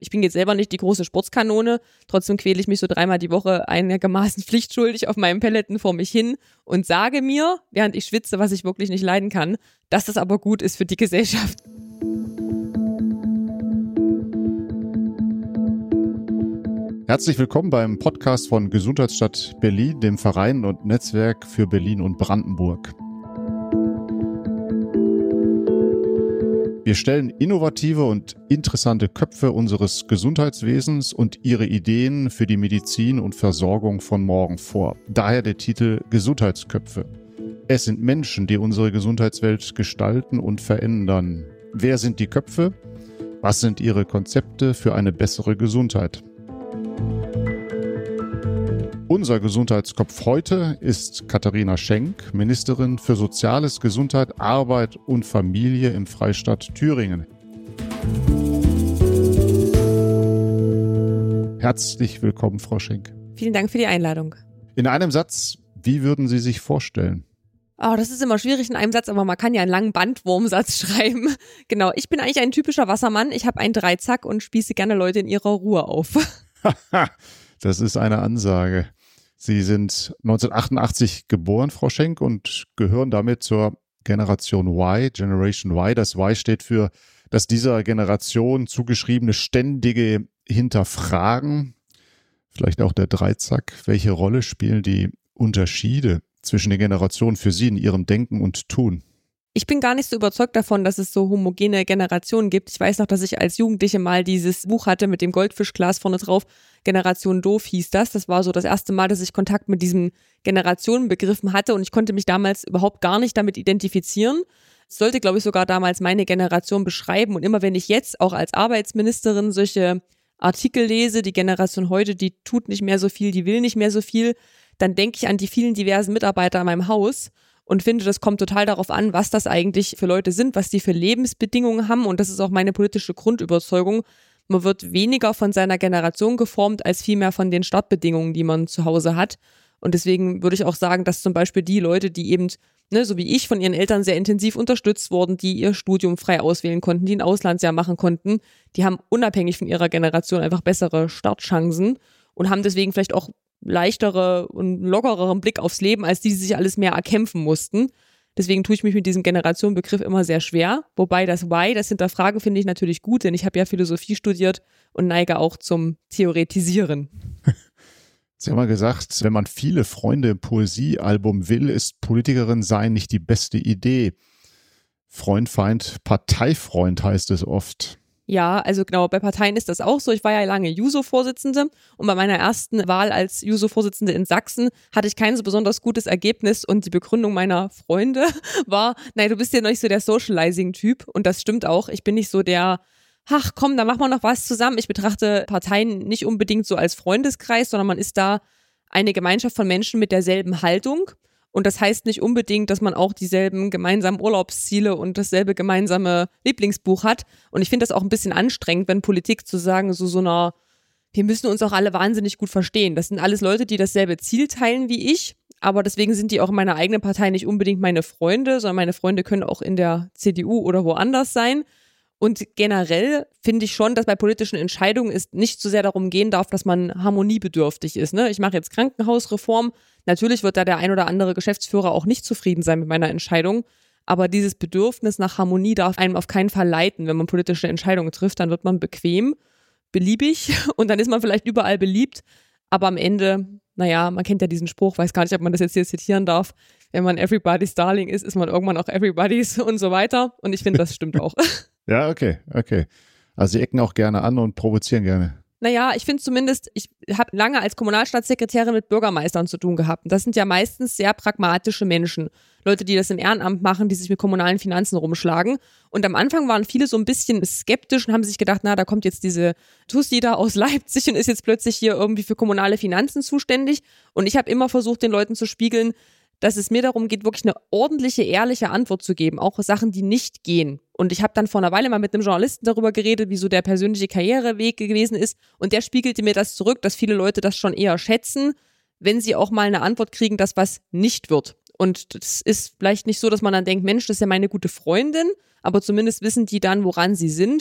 Ich bin jetzt selber nicht die große Sportskanone, trotzdem quäle ich mich so 3-mal die Woche einigermaßen pflichtschuldig auf meinem Peloton vor mich hin und sage mir, während ich schwitze, was ich wirklich nicht leiden kann, dass das aber gut ist für die Gesellschaft. Herzlich willkommen beim Podcast von Gesundheitsstadt Berlin, dem Verein und Netzwerk für Berlin und Brandenburg. Wir stellen innovative und interessante Köpfe unseres Gesundheitswesens und ihre Ideen für die Medizin und Versorgung von morgen vor. Daher der Titel Gesundheitsköpfe. Es sind Menschen, die unsere Gesundheitswelt gestalten und verändern. Wer sind die Köpfe? Was sind ihre Konzepte für eine bessere Gesundheit? Unser Gesundheitskopf heute ist Katharina Schenk, Ministerin für Soziales, Gesundheit, Arbeit und Familie im Freistaat Thüringen. Herzlich willkommen, Frau Schenk. Vielen Dank für die Einladung. In einem Satz, wie würden Sie sich vorstellen? Oh, das ist immer schwierig in einem Satz, aber man kann ja einen langen Bandwurmsatz schreiben. Genau, ich bin eigentlich ein typischer Wassermann. Ich habe einen Dreizack und spieße gerne Leute in ihrer Ruhe auf. Das ist eine Ansage. Sie sind 1988 geboren, Frau Schenk, und gehören damit zur Generation Y, Generation Y. Das Y steht für das dieser Generation zugeschriebene ständige Hinterfragen. Vielleicht auch der Dreizack. Welche Rolle spielen die Unterschiede zwischen den Generationen für Sie in Ihrem Denken und Tun? Ich bin gar nicht so überzeugt davon, dass es so homogene Generationen gibt. Ich weiß noch, dass ich als Jugendliche mal dieses Buch hatte mit dem Goldfischglas vorne drauf. Generation Doof hieß das. Das war so das erste Mal, dass ich Kontakt mit diesen Generationenbegriffen hatte und ich konnte mich damals überhaupt gar nicht damit identifizieren. Es sollte, glaube ich, sogar damals meine Generation beschreiben. Und immer wenn ich jetzt auch als Arbeitsministerin solche Artikel lese, die Generation heute, die tut nicht mehr so viel, die will nicht mehr so viel, dann denke ich an die vielen diversen Mitarbeiter in meinem Haus und finde, das kommt total darauf an, was das eigentlich für Leute sind, was die für Lebensbedingungen haben. Und das ist auch meine politische Grundüberzeugung. Man wird weniger von seiner Generation geformt, als vielmehr von den Startbedingungen, die man zu Hause hat. Und deswegen würde ich auch sagen, dass zum Beispiel die Leute, die eben, so wie ich, von ihren Eltern sehr intensiv unterstützt wurden, die ihr Studium frei auswählen konnten, die ein Auslandsjahr machen konnten, die haben unabhängig von ihrer Generation einfach bessere Startchancen und haben deswegen vielleicht auch leichtere und lockereren Blick aufs Leben, als die sich alles mehr erkämpfen mussten. Deswegen tue ich mich mit diesem Generationenbegriff immer sehr schwer. Wobei das Why, das Hinterfragen, finde ich natürlich gut, denn ich habe ja Philosophie studiert und neige auch zum Theoretisieren. Sie haben mal gesagt, wenn man viele Freunde im Poesiealbum will, ist Politikerin sein nicht die beste Idee. Freund, Feind, Parteifreund heißt es oft. Ja, also genau, bei Parteien ist das auch so. Ich war ja lange Juso-Vorsitzende und bei meiner ersten Wahl als Juso-Vorsitzende in Sachsen hatte ich kein so besonders gutes Ergebnis und die Begründung meiner Freunde war, nein, du bist ja noch nicht so der Socializing-Typ und das stimmt auch. Ich bin nicht so der, ach komm, da machen wir noch was zusammen. Ich betrachte Parteien nicht unbedingt so als Freundeskreis, sondern man ist da eine Gemeinschaft von Menschen mit derselben Haltung. Und das heißt nicht unbedingt, dass man auch dieselben gemeinsamen Urlaubsziele und dasselbe gemeinsame Lieblingsbuch hat. Und ich finde das auch ein bisschen anstrengend, wenn Politik zu sagen, wir müssen uns auch alle wahnsinnig gut verstehen. Das sind alles Leute, die dasselbe Ziel teilen wie ich. Aber deswegen sind die auch in meiner eigenen Partei nicht unbedingt meine Freunde, sondern meine Freunde können auch in der CDU oder woanders sein. Und generell finde ich schon, dass bei politischen Entscheidungen es nicht so sehr darum gehen darf, dass man harmoniebedürftig ist. Ich mache jetzt Krankenhausreform. Natürlich wird da der ein oder andere Geschäftsführer auch nicht zufrieden sein mit meiner Entscheidung. Aber dieses Bedürfnis nach Harmonie darf einem auf keinen Fall leiten. Wenn man politische Entscheidungen trifft, dann wird man bequem, beliebig und dann ist man vielleicht überall beliebt. Aber am Ende, man kennt ja diesen Spruch, weiß gar nicht, ob man das jetzt hier zitieren darf. Wenn man everybody's darling ist man irgendwann auch everybody's und so weiter. Und ich finde, das stimmt auch. Ja, okay. Also Sie ecken auch gerne an und provozieren gerne. Ich finde zumindest, ich habe lange als Kommunalstaatssekretärin mit Bürgermeistern zu tun gehabt. Und das sind ja meistens sehr pragmatische Menschen. Leute, die das im Ehrenamt machen, die sich mit kommunalen Finanzen rumschlagen. Und am Anfang waren viele so ein bisschen skeptisch und haben sich gedacht, da kommt jetzt diese Tussi da aus Leipzig und ist jetzt plötzlich hier irgendwie für kommunale Finanzen zuständig. Und ich habe immer versucht, den Leuten zu spiegeln, dass es mir darum geht, wirklich eine ordentliche, ehrliche Antwort zu geben, auch Sachen, die nicht gehen. Und ich habe dann vor einer Weile mal mit einem Journalisten darüber geredet, wie so der persönliche Karriereweg gewesen ist. Und der spiegelte mir das zurück, dass viele Leute das schon eher schätzen, wenn sie auch mal eine Antwort kriegen, dass was nicht wird. Und das ist vielleicht nicht so, dass man dann denkt, Mensch, das ist ja meine gute Freundin, aber zumindest wissen die dann, woran sie sind.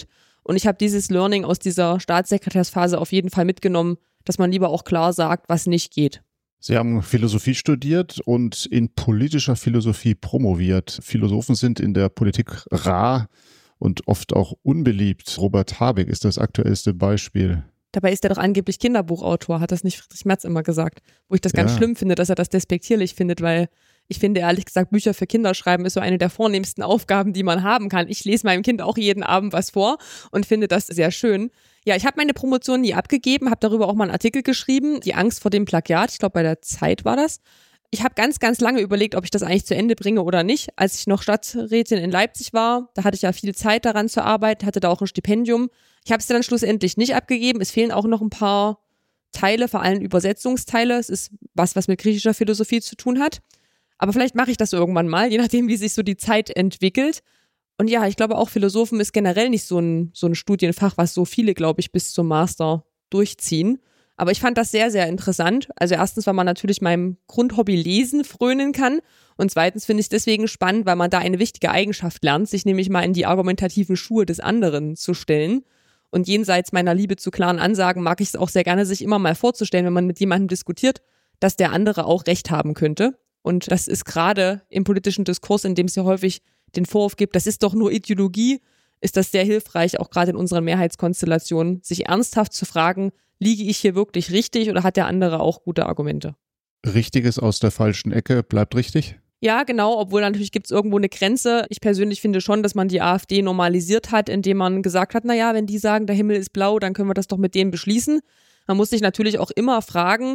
Und ich habe dieses Learning aus dieser Staatssekretärsphase auf jeden Fall mitgenommen, dass man lieber auch klar sagt, was nicht geht. Sie haben Philosophie studiert und in politischer Philosophie promoviert. Philosophen sind in der Politik rar und oft auch unbeliebt. Robert Habeck ist das aktuellste Beispiel. Dabei ist er doch angeblich Kinderbuchautor, hat das nicht Friedrich Merz immer gesagt. Wo ich das ganz schlimm finde, dass er das despektierlich findet, weil ich finde ehrlich gesagt, Bücher für Kinder schreiben ist so eine der vornehmsten Aufgaben, die man haben kann. Ich lese meinem Kind auch jeden Abend was vor und finde das sehr schön. Ja, ich habe meine Promotion nie abgegeben, habe darüber auch mal einen Artikel geschrieben, die Angst vor dem Plagiat, ich glaube bei der Zeit war das. Ich habe ganz, ganz lange überlegt, ob ich das eigentlich zu Ende bringe oder nicht. Als ich noch Stadträtin in Leipzig war, da hatte ich ja viel Zeit daran zu arbeiten, hatte da auch ein Stipendium. Ich habe es dann schlussendlich nicht abgegeben. Es fehlen auch noch ein paar Teile, vor allem Übersetzungsteile. Es ist was mit griechischer Philosophie zu tun hat. Aber vielleicht mache ich das irgendwann mal, je nachdem, wie sich so die Zeit entwickelt. Und ja, ich glaube auch Philosophen ist generell nicht so ein Studienfach, was so viele, glaube ich, bis zum Master durchziehen. Aber ich fand das sehr, sehr interessant. Also erstens, weil man natürlich meinem Grundhobby Lesen frönen kann. Und zweitens finde ich es deswegen spannend, weil man da eine wichtige Eigenschaft lernt, sich nämlich mal in die argumentativen Schuhe des anderen zu stellen. Und jenseits meiner Liebe zu klaren Ansagen mag ich es auch sehr gerne, sich immer mal vorzustellen, wenn man mit jemandem diskutiert, dass der andere auch Recht haben könnte. Und das ist gerade im politischen Diskurs, in dem es ja häufig den Vorwurf gibt, das ist doch nur Ideologie, ist das sehr hilfreich, auch gerade in unseren Mehrheitskonstellationen, sich ernsthaft zu fragen, liege ich hier wirklich richtig oder hat der andere auch gute Argumente? Richtiges aus der falschen Ecke bleibt richtig? Ja, genau, obwohl natürlich gibt es irgendwo eine Grenze. Ich persönlich finde schon, dass man die AfD normalisiert hat, indem man gesagt hat, naja, wenn die sagen, der Himmel ist blau, dann können wir das doch mit denen beschließen. Man muss sich natürlich auch immer fragen,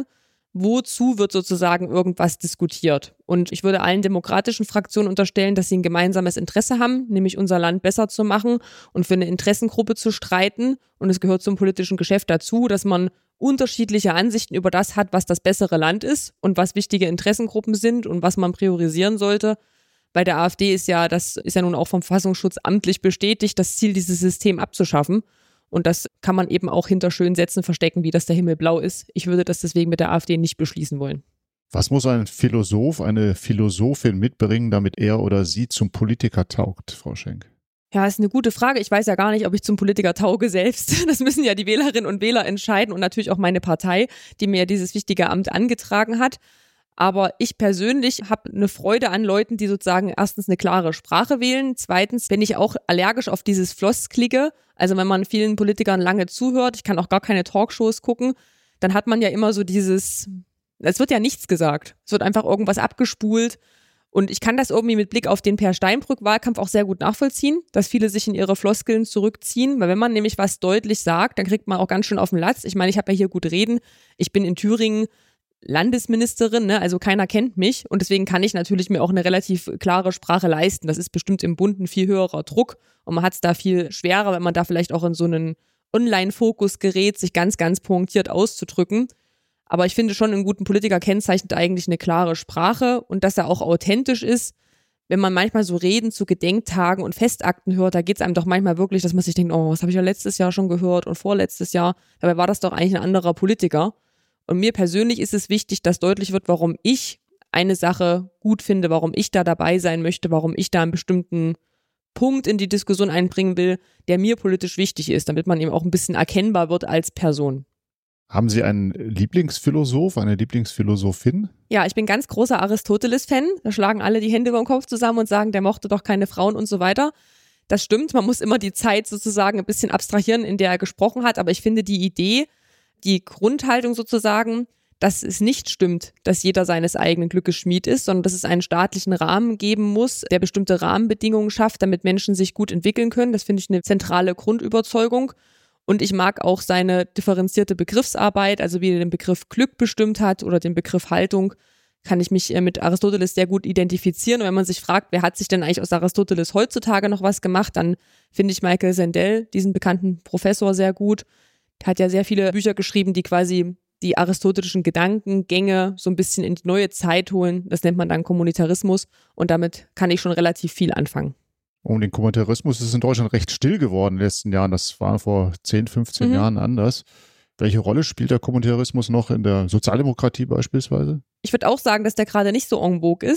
wozu wird sozusagen irgendwas diskutiert? Und ich würde allen demokratischen Fraktionen unterstellen, dass sie ein gemeinsames Interesse haben, nämlich unser Land besser zu machen und für eine Interessengruppe zu streiten. Und es gehört zum politischen Geschäft dazu, dass man unterschiedliche Ansichten über das hat, was das bessere Land ist und was wichtige Interessengruppen sind und was man priorisieren sollte. Bei der AfD das ist ja nun auch vom Verfassungsschutz amtlich bestätigt, das Ziel, dieses System abzuschaffen. Und das kann man eben auch hinter schönen Sätzen verstecken, wie dass der Himmel blau ist. Ich würde das deswegen mit der AfD nicht beschließen wollen. Was muss ein Philosoph, eine Philosophin mitbringen, damit er oder sie zum Politiker taugt, Frau Schenk? Ja, ist eine gute Frage. Ich weiß ja gar nicht, ob ich zum Politiker tauge selbst. Das müssen ja die Wählerinnen und Wähler entscheiden und natürlich auch meine Partei, die mir dieses wichtige Amt angetragen hat. Aber ich persönlich habe eine Freude an Leuten, die sozusagen erstens eine klare Sprache wählen. Zweitens bin ich auch allergisch auf dieses Floskelige. Also wenn man vielen Politikern lange zuhört, ich kann auch gar keine Talkshows gucken, dann hat man ja immer so es wird ja nichts gesagt. Es wird einfach irgendwas abgespult. Und ich kann das irgendwie mit Blick auf den Per-Steinbrück-Wahlkampf auch sehr gut nachvollziehen, dass viele sich in ihre Floskeln zurückziehen. Weil wenn man nämlich was deutlich sagt, dann kriegt man auch ganz schön auf den Latz. Ich meine, ich habe ja hier gut reden. Ich bin in Thüringen Landesministerin, ne? Also keiner kennt mich und deswegen kann ich natürlich mir auch eine relativ klare Sprache leisten. Das ist bestimmt im Bund ein viel höherer Druck und man hat es da viel schwerer, wenn man da vielleicht auch in so einen Online-Fokus gerät, sich ganz, ganz pointiert auszudrücken. Aber ich finde schon, einen guten Politiker kennzeichnet eigentlich eine klare Sprache und dass er auch authentisch ist. Wenn man manchmal so Reden zu Gedenktagen und Festakten hört, da geht es einem doch manchmal wirklich, dass man sich denkt, oh, was habe ich ja letztes Jahr schon gehört und vorletztes Jahr. Dabei war das doch eigentlich ein anderer Politiker. Und mir persönlich ist es wichtig, dass deutlich wird, warum ich eine Sache gut finde, warum ich da dabei sein möchte, warum ich da einen bestimmten Punkt in die Diskussion einbringen will, der mir politisch wichtig ist, damit man eben auch ein bisschen erkennbar wird als Person. Haben Sie einen Lieblingsphilosoph, eine Lieblingsphilosophin? Ja, ich bin ganz großer Aristoteles-Fan. Da schlagen alle die Hände über den Kopf zusammen und sagen, der mochte doch keine Frauen und so weiter. Das stimmt, man muss immer die Zeit sozusagen ein bisschen abstrahieren, in der er gesprochen hat, aber ich finde die Idee, die Grundhaltung sozusagen, dass es nicht stimmt, dass jeder seines eigenen Glückes Schmied ist, sondern dass es einen staatlichen Rahmen geben muss, der bestimmte Rahmenbedingungen schafft, damit Menschen sich gut entwickeln können. Das finde ich eine zentrale Grundüberzeugung. Und ich mag auch seine differenzierte Begriffsarbeit, also wie er den Begriff Glück bestimmt hat oder den Begriff Haltung, kann ich mich mit Aristoteles sehr gut identifizieren. Und wenn man sich fragt, wer hat sich denn eigentlich aus Aristoteles heutzutage noch was gemacht, dann finde ich Michael Sandel, diesen bekannten Professor, sehr gut. Er hat ja sehr viele Bücher geschrieben, die quasi die aristotelischen Gedankengänge so ein bisschen in die neue Zeit holen. Das nennt man dann Kommunitarismus und damit kann ich schon relativ viel anfangen. Um den Kommunitarismus ist in Deutschland recht still geworden in den letzten Jahren. Das war vor 10, 15 Jahren anders. Welche Rolle spielt der Kommunitarismus noch in der Sozialdemokratie beispielsweise? Ich würde auch sagen, dass der gerade nicht so en vogue ist.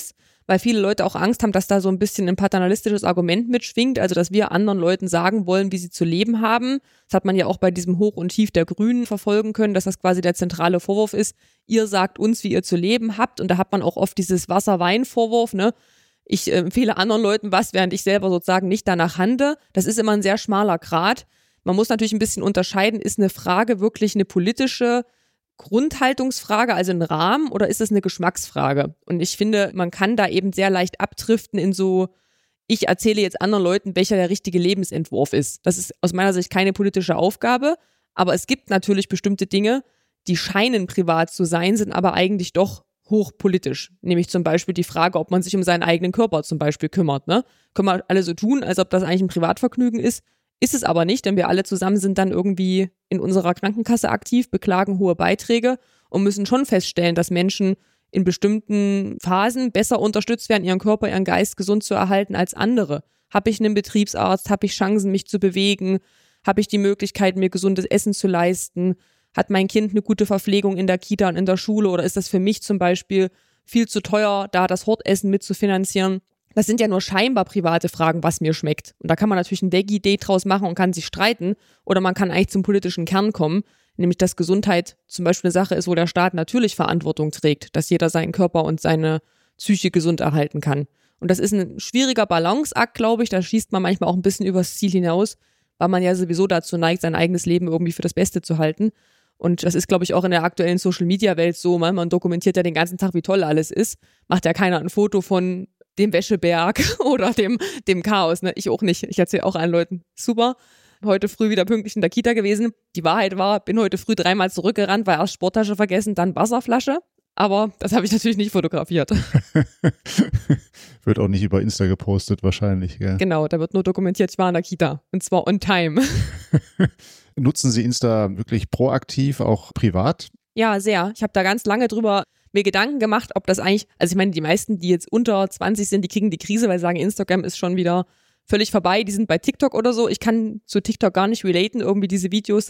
weil viele Leute auch Angst haben, dass da so ein bisschen ein paternalistisches Argument mitschwingt, also dass wir anderen Leuten sagen wollen, wie sie zu leben haben. Das hat man ja auch bei diesem Hoch und Tief der Grünen verfolgen können, dass das quasi der zentrale Vorwurf ist, ihr sagt uns, wie ihr zu leben habt, und da hat man auch oft dieses Wasser-Wein-Vorwurf, ne? Ich empfehle anderen Leuten was, während ich selber sozusagen nicht danach handle. Das ist immer ein sehr schmaler Grat. Man muss natürlich ein bisschen unterscheiden, ist eine Frage wirklich eine politische Grundhaltungsfrage, also ein Rahmen, oder ist es eine Geschmacksfrage? Und ich finde, man kann da eben sehr leicht abdriften in so, ich erzähle jetzt anderen Leuten, welcher der richtige Lebensentwurf ist. Das ist aus meiner Sicht keine politische Aufgabe, aber es gibt natürlich bestimmte Dinge, die scheinen privat zu sein, sind aber eigentlich doch hochpolitisch. Nämlich zum Beispiel die Frage, ob man sich um seinen eigenen Körper zum Beispiel kümmert. Ne? Können wir alle so tun, als ob das eigentlich ein Privatvergnügen ist. Ist es aber nicht, denn wir alle zusammen sind dann irgendwie in unserer Krankenkasse aktiv, beklagen hohe Beiträge und müssen schon feststellen, dass Menschen in bestimmten Phasen besser unterstützt werden, ihren Körper, ihren Geist gesund zu erhalten als andere. Habe ich einen Betriebsarzt? Habe ich Chancen, mich zu bewegen? Habe ich die Möglichkeit, mir gesundes Essen zu leisten? Hat mein Kind eine gute Verpflegung in der Kita und in der Schule, oder ist das für mich zum Beispiel viel zu teuer, da das Hortessen mitzufinanzieren? Das sind ja nur scheinbar private Fragen, was mir schmeckt. Und da kann man natürlich ein Veggie-Date draus machen und kann sich streiten, oder man kann eigentlich zum politischen Kern kommen, nämlich dass Gesundheit zum Beispiel eine Sache ist, wo der Staat natürlich Verantwortung trägt, dass jeder seinen Körper und seine Psyche gesund erhalten kann. Und das ist ein schwieriger Balanceakt, glaube ich, da schießt man manchmal auch ein bisschen übers Ziel hinaus, weil man ja sowieso dazu neigt, sein eigenes Leben irgendwie für das Beste zu halten. Und das ist, glaube ich, auch in der aktuellen Social-Media-Welt so. Man dokumentiert ja den ganzen Tag, wie toll alles ist. Macht ja keiner ein Foto von dem Wäscheberg oder dem Chaos. Ne? Ich auch nicht. Ich erzähle auch allen Leuten, super, heute früh wieder pünktlich in der Kita gewesen. Die Wahrheit war, bin heute früh 3-mal zurückgerannt, weil erst Sporttasche vergessen, dann Wasserflasche. Aber das habe ich natürlich nicht fotografiert. Wird auch nicht über Insta gepostet wahrscheinlich. Gell? Genau, da wird nur dokumentiert, ich war in der Kita. Und zwar on time. Nutzen Sie Insta wirklich proaktiv, auch privat? Ja, sehr. Ich habe da ganz lange drüber mir Gedanken gemacht, ob das eigentlich, also ich meine, die meisten, die jetzt unter 20 sind, die kriegen die Krise, weil sie sagen, Instagram ist schon wieder völlig vorbei. Die sind bei TikTok oder so. Ich kann zu TikTok gar nicht relaten, irgendwie diese Videos.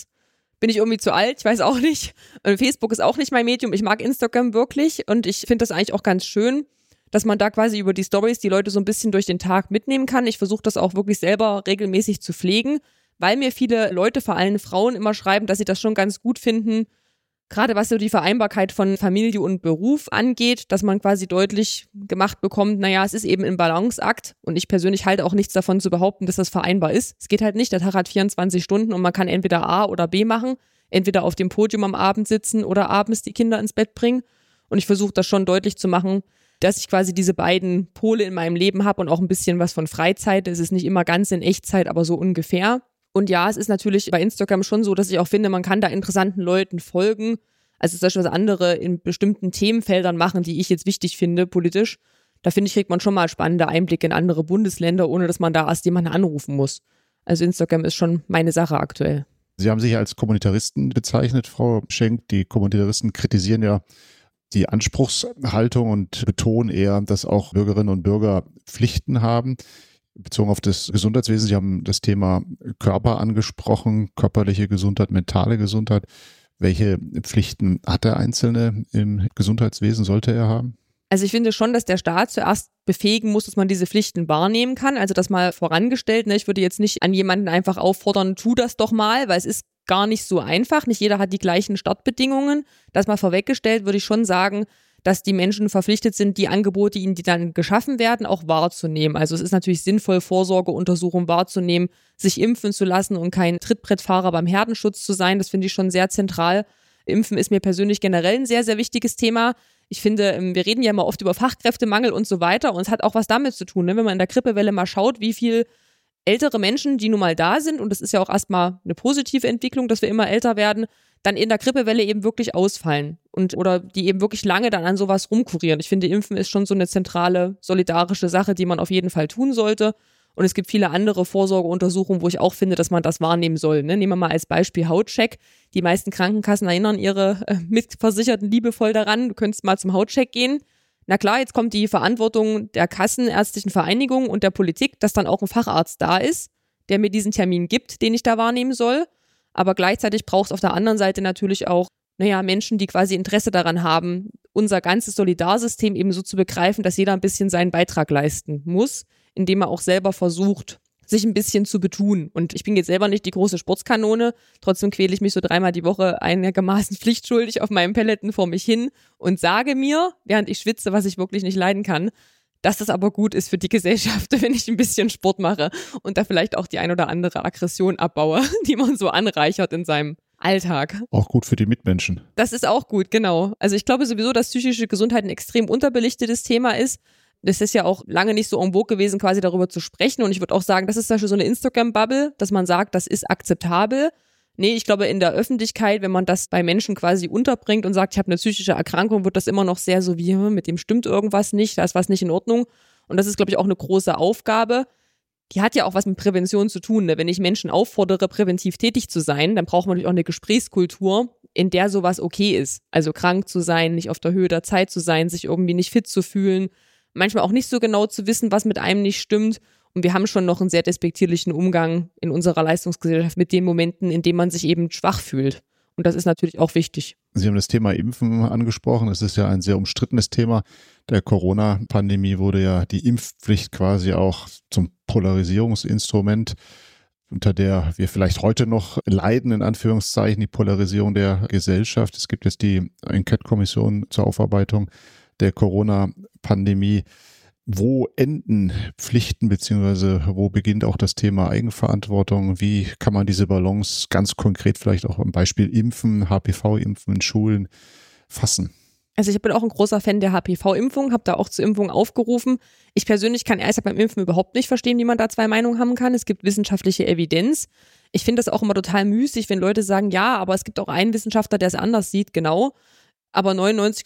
Bin ich irgendwie zu alt? Ich weiß auch nicht. Und Facebook ist auch nicht mein Medium. Ich mag Instagram wirklich und ich finde das eigentlich auch ganz schön, dass man da quasi über die Stories die Leute so ein bisschen durch den Tag mitnehmen kann. Ich versuche das auch wirklich selber regelmäßig zu pflegen, weil mir viele Leute, vor allem Frauen, immer schreiben, dass sie das schon ganz gut finden, gerade was so die Vereinbarkeit von Familie und Beruf angeht, dass man quasi deutlich gemacht bekommt, naja, es ist eben ein Balanceakt, und ich persönlich halte auch nichts davon zu behaupten, dass das vereinbar ist. Es geht halt nicht, der Tag hat 24 Stunden und man kann entweder A oder B machen, entweder auf dem Podium am Abend sitzen oder abends die Kinder ins Bett bringen, und ich versuche das schon deutlich zu machen, dass ich quasi diese beiden Pole in meinem Leben habe und auch ein bisschen was von Freizeit. Es ist nicht immer ganz in Echtzeit, aber so ungefähr. Und ja, es ist natürlich bei Instagram schon so, dass ich auch finde, man kann da interessanten Leuten folgen. Also zum Beispiel was andere in bestimmten Themenfeldern machen, die ich jetzt wichtig finde, politisch. Da finde ich, kriegt man schon mal spannende Einblicke in andere Bundesländer, ohne dass man da erst jemanden anrufen muss. Also Instagram ist schon meine Sache aktuell. Sie haben sich als Kommunitaristen bezeichnet, Frau Schenk. Die Kommunitaristen kritisieren ja die Anspruchshaltung und betonen eher, dass auch Bürgerinnen und Bürger Pflichten haben. Bezogen auf das Gesundheitswesen, Sie haben das Thema Körper angesprochen, körperliche Gesundheit, mentale Gesundheit. Welche Pflichten hat der Einzelne im Gesundheitswesen, sollte er haben? Also ich finde schon, dass der Staat zuerst befähigen muss, dass man diese Pflichten wahrnehmen kann. Also das mal vorangestellt. Ne? Ich würde jetzt nicht an jemanden einfach auffordern, tu das doch mal, weil es ist gar nicht so einfach. Nicht jeder hat die gleichen Startbedingungen. Das mal vorweggestellt, würde ich schon sagen, dass die Menschen verpflichtet sind, die Angebote, die dann geschaffen werden, auch wahrzunehmen. Also es ist natürlich sinnvoll, Vorsorgeuntersuchungen wahrzunehmen, sich impfen zu lassen und kein Trittbrettfahrer beim Herdenschutz zu sein. Das finde ich schon sehr zentral. Impfen ist mir persönlich generell ein sehr, sehr wichtiges Thema. Ich finde, wir reden ja immer oft über Fachkräftemangel und so weiter, und es hat auch was damit zu tun, ne? Wenn man in der Grippewelle mal schaut, wie viel ältere Menschen, die nun mal da sind, und das ist ja auch erstmal eine positive Entwicklung, dass wir immer älter werden, dann in der Grippewelle eben wirklich ausfallen oder die eben wirklich lange dann an sowas rumkurieren. Ich finde, Impfen ist schon so eine zentrale, solidarische Sache, die man auf jeden Fall tun sollte. Und es gibt viele andere Vorsorgeuntersuchungen, wo ich auch finde, dass man das wahrnehmen soll. Ne? Nehmen wir mal als Beispiel Hautcheck. Die meisten Krankenkassen erinnern ihre Mitversicherten liebevoll daran, du könntest mal zum Hautcheck gehen. Na klar, jetzt kommt die Verantwortung der Kassenärztlichen Vereinigung und der Politik, dass dann auch ein Facharzt da ist, der mir diesen Termin gibt, den ich da wahrnehmen soll. Aber gleichzeitig braucht es auf der anderen Seite natürlich auch Menschen, die quasi Interesse daran haben, unser ganzes Solidarsystem eben so zu begreifen, dass jeder ein bisschen seinen Beitrag leisten muss, indem er auch selber versucht, sich ein bisschen zu betun. Und ich bin jetzt selber nicht die große Sportskanone, trotzdem quäle ich mich so 3-mal die Woche einigermaßen pflichtschuldig auf meinem Pelleten vor mich hin und sage mir, während ich schwitze, was ich wirklich nicht leiden kann, dass das aber gut ist für die Gesellschaft, wenn ich ein bisschen Sport mache und da vielleicht auch die ein oder andere Aggression abbaue, die man so anreichert in seinem Alltag. Auch gut für die Mitmenschen. Das ist auch gut, genau. Also ich glaube sowieso, dass psychische Gesundheit ein extrem unterbelichtetes Thema ist. Das ist ja auch lange nicht so en vogue gewesen, quasi darüber zu sprechen. Und ich würde auch sagen, das ist zum Beispiel so eine Instagram-Bubble, dass man sagt, das ist akzeptabel. Nee, ich glaube, in der Öffentlichkeit, wenn man das bei Menschen quasi unterbringt und sagt, ich habe eine psychische Erkrankung, wird das immer noch sehr so wie, mit dem stimmt irgendwas nicht, da ist was nicht in Ordnung. Und das ist, glaube ich, auch eine große Aufgabe. Die hat ja auch was mit Prävention zu tun. Ne? Wenn ich Menschen auffordere, präventiv tätig zu sein, dann braucht man natürlich auch eine Gesprächskultur, in der sowas okay ist. Also krank zu sein, nicht auf der Höhe der Zeit zu sein, sich irgendwie nicht fit zu fühlen, manchmal auch nicht so genau zu wissen, was mit einem nicht stimmt. Und wir haben schon noch einen sehr despektierlichen Umgang in unserer Leistungsgesellschaft mit den Momenten, in denen man sich eben schwach fühlt. Und das ist natürlich auch wichtig. Sie haben das Thema Impfen angesprochen. Es ist ja ein sehr umstrittenes Thema. Der Corona-Pandemie wurde ja die Impfpflicht quasi auch zum Polarisierungsinstrument, unter der wir vielleicht heute noch leiden, in Anführungszeichen, die Polarisierung der Gesellschaft. Es gibt jetzt die Enquete-Kommission zur Aufarbeitung der Corona-Pandemie. Wo enden Pflichten beziehungsweise wo beginnt auch das Thema Eigenverantwortung? Wie kann man diese Balance ganz konkret vielleicht auch am Beispiel Impfen, HPV-Impfen in Schulen fassen? Also ich bin auch ein großer Fan der HPV-Impfung, habe da auch zur Impfung aufgerufen. Ich persönlich kann ehrlich gesagt beim Impfen überhaupt nicht verstehen, wie man da zwei Meinungen haben kann. Es gibt wissenschaftliche Evidenz. Ich finde das auch immer total müßig, wenn Leute sagen, ja, aber es gibt auch einen Wissenschaftler, der es anders sieht, genau. Aber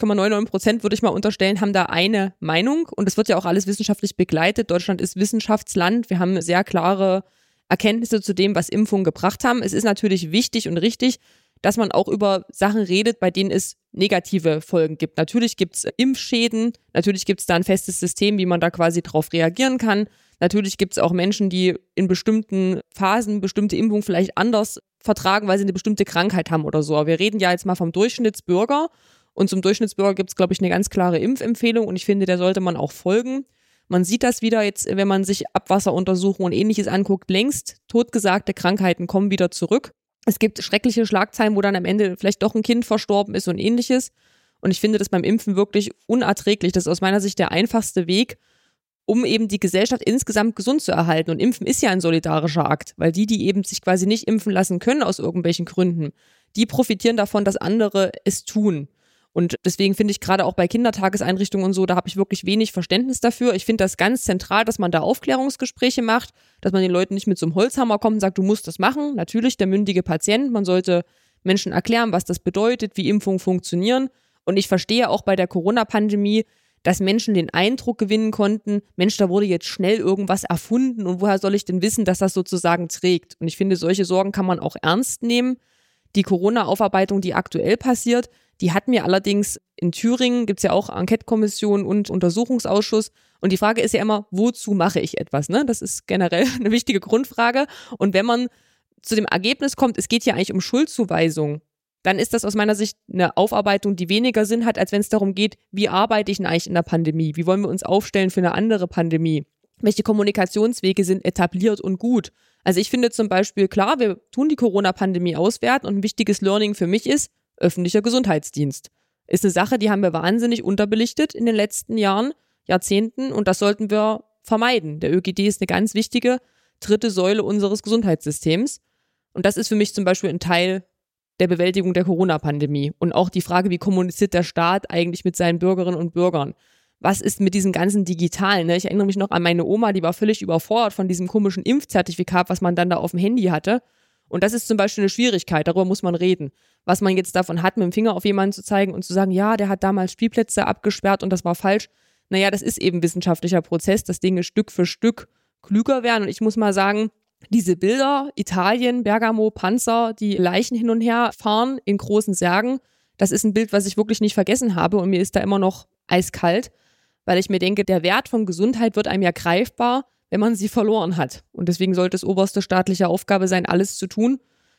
99,99% würde ich mal unterstellen, haben da eine Meinung und es wird ja auch alles wissenschaftlich begleitet. Deutschland ist Wissenschaftsland. Wir haben sehr klare Erkenntnisse zu dem, was Impfungen gebracht haben. Es ist natürlich wichtig und richtig, dass man auch über Sachen redet, bei denen es negative Folgen gibt. Natürlich gibt es Impfschäden, natürlich gibt es da ein festes System, wie man da quasi drauf reagieren kann. Natürlich gibt es auch Menschen, die in bestimmten Phasen bestimmte Impfungen vielleicht anders vertragen, weil sie eine bestimmte Krankheit haben oder so. Aber wir reden ja jetzt mal vom Durchschnittsbürger. Und zum Durchschnittsbürger gibt es, glaube ich, eine ganz klare Impfempfehlung und ich finde, der sollte man auch folgen. Man sieht das wieder jetzt, wenn man sich Abwasseruntersuchungen und Ähnliches anguckt, längst totgesagte Krankheiten kommen wieder zurück. Es gibt schreckliche Schlagzeilen, wo dann am Ende vielleicht doch ein Kind verstorben ist und Ähnliches. Und ich finde das beim Impfen wirklich unerträglich. Das ist aus meiner Sicht der einfachste Weg, um eben die Gesellschaft insgesamt gesund zu erhalten. Und Impfen ist ja ein solidarischer Akt, weil die eben sich quasi nicht impfen lassen können aus irgendwelchen Gründen, die profitieren davon, dass andere es tun. Und deswegen finde ich gerade auch bei Kindertageseinrichtungen und so, da habe ich wirklich wenig Verständnis dafür. Ich finde das ganz zentral, dass man da Aufklärungsgespräche macht, dass man den Leuten nicht mit so einem Holzhammer kommt und sagt, du musst das machen. Natürlich der mündige Patient, man sollte Menschen erklären, was das bedeutet, wie Impfungen funktionieren. Und ich verstehe auch bei der Corona-Pandemie, dass Menschen den Eindruck gewinnen konnten, Mensch, da wurde jetzt schnell irgendwas erfunden und woher soll ich denn wissen, dass das sozusagen trägt? Und ich finde, solche Sorgen kann man auch ernst nehmen. Die Corona-Aufarbeitung, die aktuell passiert, die hatten wir allerdings in Thüringen, gibt es ja auch Enquete-Kommission und Untersuchungsausschuss. Und die Frage ist ja immer, wozu mache ich etwas? Ne? Das ist generell eine wichtige Grundfrage. Und wenn man zu dem Ergebnis kommt, es geht hier eigentlich um Schuldzuweisung, dann ist das aus meiner Sicht eine Aufarbeitung, die weniger Sinn hat, als wenn es darum geht, wie arbeite ich denn eigentlich in der Pandemie? Wie wollen wir uns aufstellen für eine andere Pandemie? Welche Kommunikationswege sind etabliert und gut? Also ich finde zum Beispiel, klar, wir tun die Corona-Pandemie auswerten und ein wichtiges Learning für mich ist, öffentlicher Gesundheitsdienst. Ist eine Sache, die haben wir wahnsinnig unterbelichtet in den letzten Jahren, Jahrzehnten und das sollten wir vermeiden. Der ÖGD ist eine ganz wichtige dritte Säule unseres Gesundheitssystems und das ist für mich zum Beispiel ein Teil der Bewältigung der Corona-Pandemie und auch die Frage, wie kommuniziert der Staat eigentlich mit seinen Bürgerinnen und Bürgern? Was ist mit diesem ganzen Digitalen? Ne? Ich erinnere mich noch an meine Oma, die war völlig überfordert von diesem komischen Impfzertifikat, was man dann da auf dem Handy hatte. Und das ist zum Beispiel eine Schwierigkeit, darüber muss man reden. Was man jetzt davon hat, mit dem Finger auf jemanden zu zeigen und zu sagen, ja, der hat damals Spielplätze abgesperrt und das war falsch. Naja, das ist eben wissenschaftlicher Prozess, dass Dinge Stück für Stück klüger werden. Und ich muss mal sagen, diese Bilder, Italien, Bergamo, Panzer, die Leichen hin und her fahren in großen Särgen, das ist ein Bild, was ich wirklich nicht vergessen habe und mir ist da immer noch eiskalt, weil ich mir denke, der Wert von Gesundheit wird einem ja greifbar, wenn man sie verloren hat. Und deswegen sollte es oberste staatliche Aufgabe sein, alles zu tun,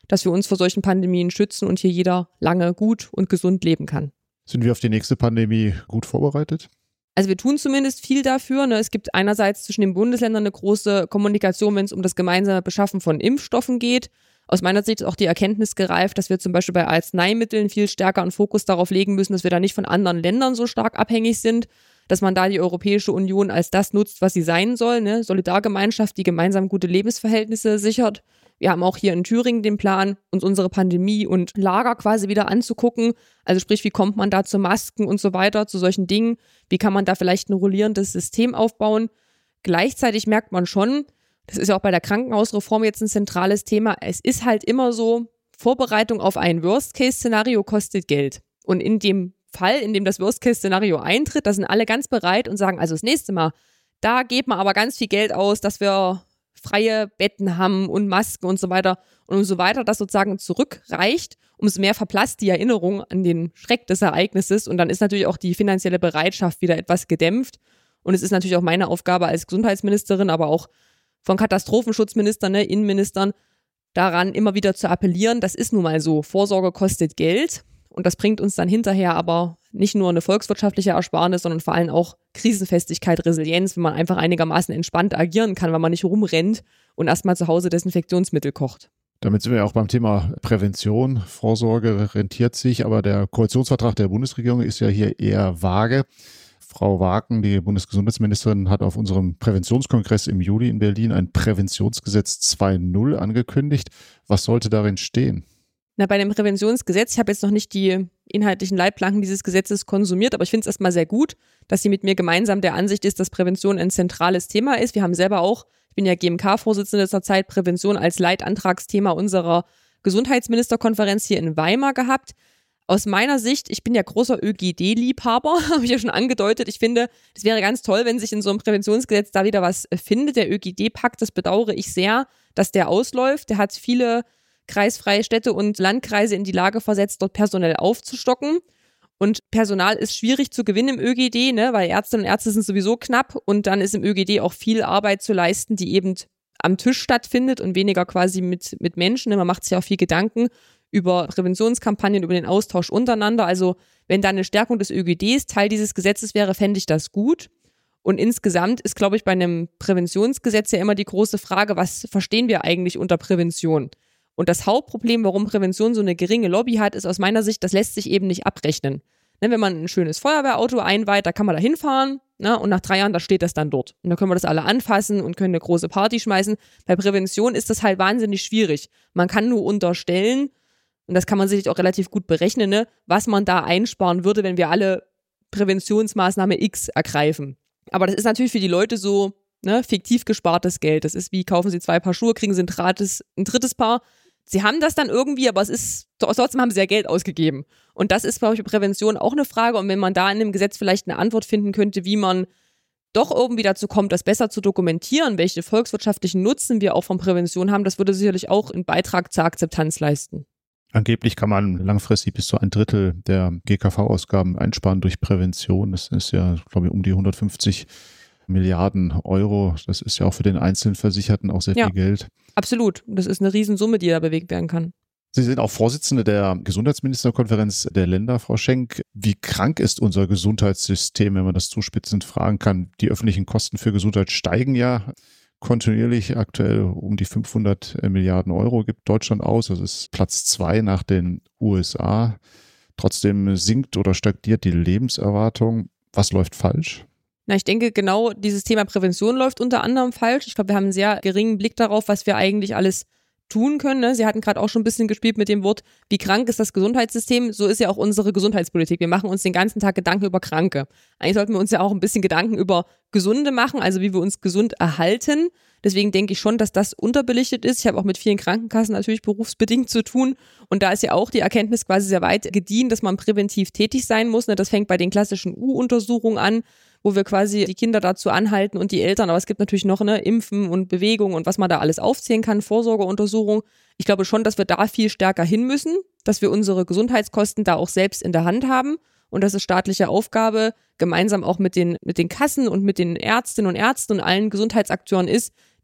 dass wir uns vor solchen Pandemien schützen und hier jeder lange gut und gesund leben kann. Sind wir auf die nächste Pandemie gut vorbereitet? Also wir tun zumindest viel dafür. Ne? Es gibt einerseits zwischen den Bundesländern eine große Kommunikation, wenn es um das gemeinsame Beschaffen von Impfstoffen geht. Aus meiner Sicht ist auch die Erkenntnis gereift, dass wir zum Beispiel bei Arzneimitteln viel stärker einen Fokus darauf legen müssen, dass wir da nicht von anderen Ländern so stark abhängig sind, dass man da die Europäische Union als das nutzt, was sie sein soll, ne? Solidargemeinschaft, die gemeinsam gute Lebensverhältnisse sichert. Wir haben auch hier in Thüringen den Plan, uns unsere Pandemie und Lager quasi wieder anzugucken. Also sprich, wie kommt man da zu Masken und so weiter, zu solchen Dingen? Wie kann man da vielleicht ein rollierendes System aufbauen? Gleichzeitig merkt man schon, das ist ja auch bei der Krankenhausreform jetzt ein zentrales Thema, es ist halt immer so, Vorbereitung auf ein Worst-Case-Szenario kostet Geld. Und in dem Fall, in dem das Worst-Case-Szenario eintritt, da sind alle ganz bereit und sagen, also das nächste Mal, da geben wir aber ganz viel Geld aus, dass wir freie Betten haben und Masken und so weiter. Und umso weiter das sozusagen zurückreicht, umso mehr verblasst die Erinnerung an den Schreck des Ereignisses. Und dann ist natürlich auch die finanzielle Bereitschaft wieder etwas gedämpft. Und es ist natürlich auch meine Aufgabe als Gesundheitsministerin, aber auch von Katastrophenschutzministern, ne, Innenministern, daran immer wieder zu appellieren. Das ist nun mal so. Vorsorge kostet Geld. Und das bringt uns dann hinterher aber nicht nur eine volkswirtschaftliche Ersparnis, sondern vor allem auch Krisenfestigkeit, Resilienz, wenn man einfach einigermaßen entspannt agieren kann, weil man nicht rumrennt und erstmal zu Hause Desinfektionsmittel kocht. Damit sind wir ja auch beim Thema Prävention. Vorsorge rentiert sich, aber der Koalitionsvertrag der Bundesregierung ist ja hier eher vage. Frau Waaken, die Bundesgesundheitsministerin, hat auf unserem Präventionskongress im Juli in Berlin ein Präventionsgesetz 2.0 angekündigt. Was sollte darin stehen? Na, bei dem Präventionsgesetz, ich habe jetzt noch nicht die inhaltlichen Leitplanken dieses Gesetzes konsumiert, aber ich finde es erstmal sehr gut, dass sie mit mir gemeinsam der Ansicht ist, dass Prävention ein zentrales Thema ist. Wir haben selber auch, ich bin ja GMK-Vorsitzende zur Zeit, Prävention als Leitantragsthema unserer Gesundheitsministerkonferenz hier in Weimar gehabt. Aus meiner Sicht, ich bin ja großer ÖGD-Liebhaber, habe ich ja schon angedeutet. Ich finde, es wäre ganz toll, wenn sich in so einem Präventionsgesetz da wieder was findet. Der ÖGD-Pakt, das bedauere ich sehr, dass der ausläuft. Der hat viele kreisfreie Städte und Landkreise in die Lage versetzt, dort personell aufzustocken. Und Personal ist schwierig zu gewinnen im ÖGD, ne, weil Ärztinnen und Ärzte sind sowieso knapp. Und dann ist im ÖGD auch viel Arbeit zu leisten, die eben am Tisch stattfindet und weniger quasi mit Menschen. Man macht sich auch viel Gedanken über Präventionskampagnen, über den Austausch untereinander. Also wenn da eine Stärkung des ÖGDs Teil dieses Gesetzes wäre, fände ich das gut. Und insgesamt ist, glaube ich, bei einem Präventionsgesetz ja immer die große Frage, was verstehen wir eigentlich unter Prävention? Und das Hauptproblem, warum Prävention so eine geringe Lobby hat, ist aus meiner Sicht, das lässt sich eben nicht abrechnen. Ne, wenn man ein schönes Feuerwehrauto einweiht, da kann man da hinfahren, ne, und nach 3 Jahren, da steht das dann dort. Und da können wir das alle anfassen und können eine große Party schmeißen. Bei Prävention ist das halt wahnsinnig schwierig. Man kann nur unterstellen, und das kann man sich auch relativ gut berechnen, ne, was man da einsparen würde, wenn wir alle Präventionsmaßnahme X ergreifen. Aber das ist natürlich für die Leute so, ne, fiktiv gespartes Geld. Das ist wie, kaufen sie 2 Paar Schuhe, kriegen sie ein drittes Paar. Sie haben das dann irgendwie, aber trotzdem haben sie ja Geld ausgegeben. Und das ist, glaube ich, bei Prävention auch eine Frage. Und wenn man da in dem Gesetz vielleicht eine Antwort finden könnte, wie man doch irgendwie dazu kommt, das besser zu dokumentieren, welche volkswirtschaftlichen Nutzen wir auch von Prävention haben, das würde sicherlich auch einen Beitrag zur Akzeptanz leisten. Angeblich kann man langfristig bis zu 1/3 der GKV-Ausgaben einsparen durch Prävention. Das ist ja, glaube ich, um die 150 Milliarden Euro. Das ist ja auch für den einzelnen Versicherten auch sehr viel Geld. Absolut. Das ist eine Riesensumme, die da bewegt werden kann. Sie sind auch Vorsitzende der Gesundheitsministerkonferenz der Länder, Frau Schenk. Wie krank ist unser Gesundheitssystem, wenn man das zuspitzend fragen kann? Die öffentlichen Kosten für Gesundheit steigen ja kontinuierlich. Aktuell um die 500 Milliarden Euro gibt Deutschland aus. Das ist Platz 2 nach den USA. Trotzdem sinkt oder stagniert die Lebenserwartung. Was läuft falsch? Na, ich denke, genau dieses Thema Prävention läuft unter anderem falsch. Ich glaube, wir haben einen sehr geringen Blick darauf, was wir eigentlich alles tun können. Ne? Sie hatten gerade auch schon ein bisschen gespielt mit dem Wort, wie krank ist das Gesundheitssystem? So ist ja auch unsere Gesundheitspolitik. Wir machen uns den ganzen Tag Gedanken über Kranke. Eigentlich sollten wir uns ja auch ein bisschen Gedanken über Gesunde machen, also wie wir uns gesund erhalten. Deswegen denke ich schon, dass das unterbelichtet ist. Ich habe auch mit vielen Krankenkassen natürlich berufsbedingt zu tun. Und da ist ja auch die Erkenntnis quasi sehr weit gediehen, dass man präventiv tätig sein muss. Ne? Das fängt bei den klassischen U-Untersuchungen an, wo wir quasi die Kinder dazu anhalten und die Eltern, aber es gibt natürlich noch Impfen und Bewegung und was man da alles aufzählen kann, Vorsorgeuntersuchung. Ich glaube schon, dass wir da viel stärker hin müssen, dass wir unsere Gesundheitskosten da auch selbst in der Hand haben und dass es staatliche Aufgabe gemeinsam auch mit den Kassen und mit den Ärztinnen und Ärzten und allen Gesundheitsakteuren ist,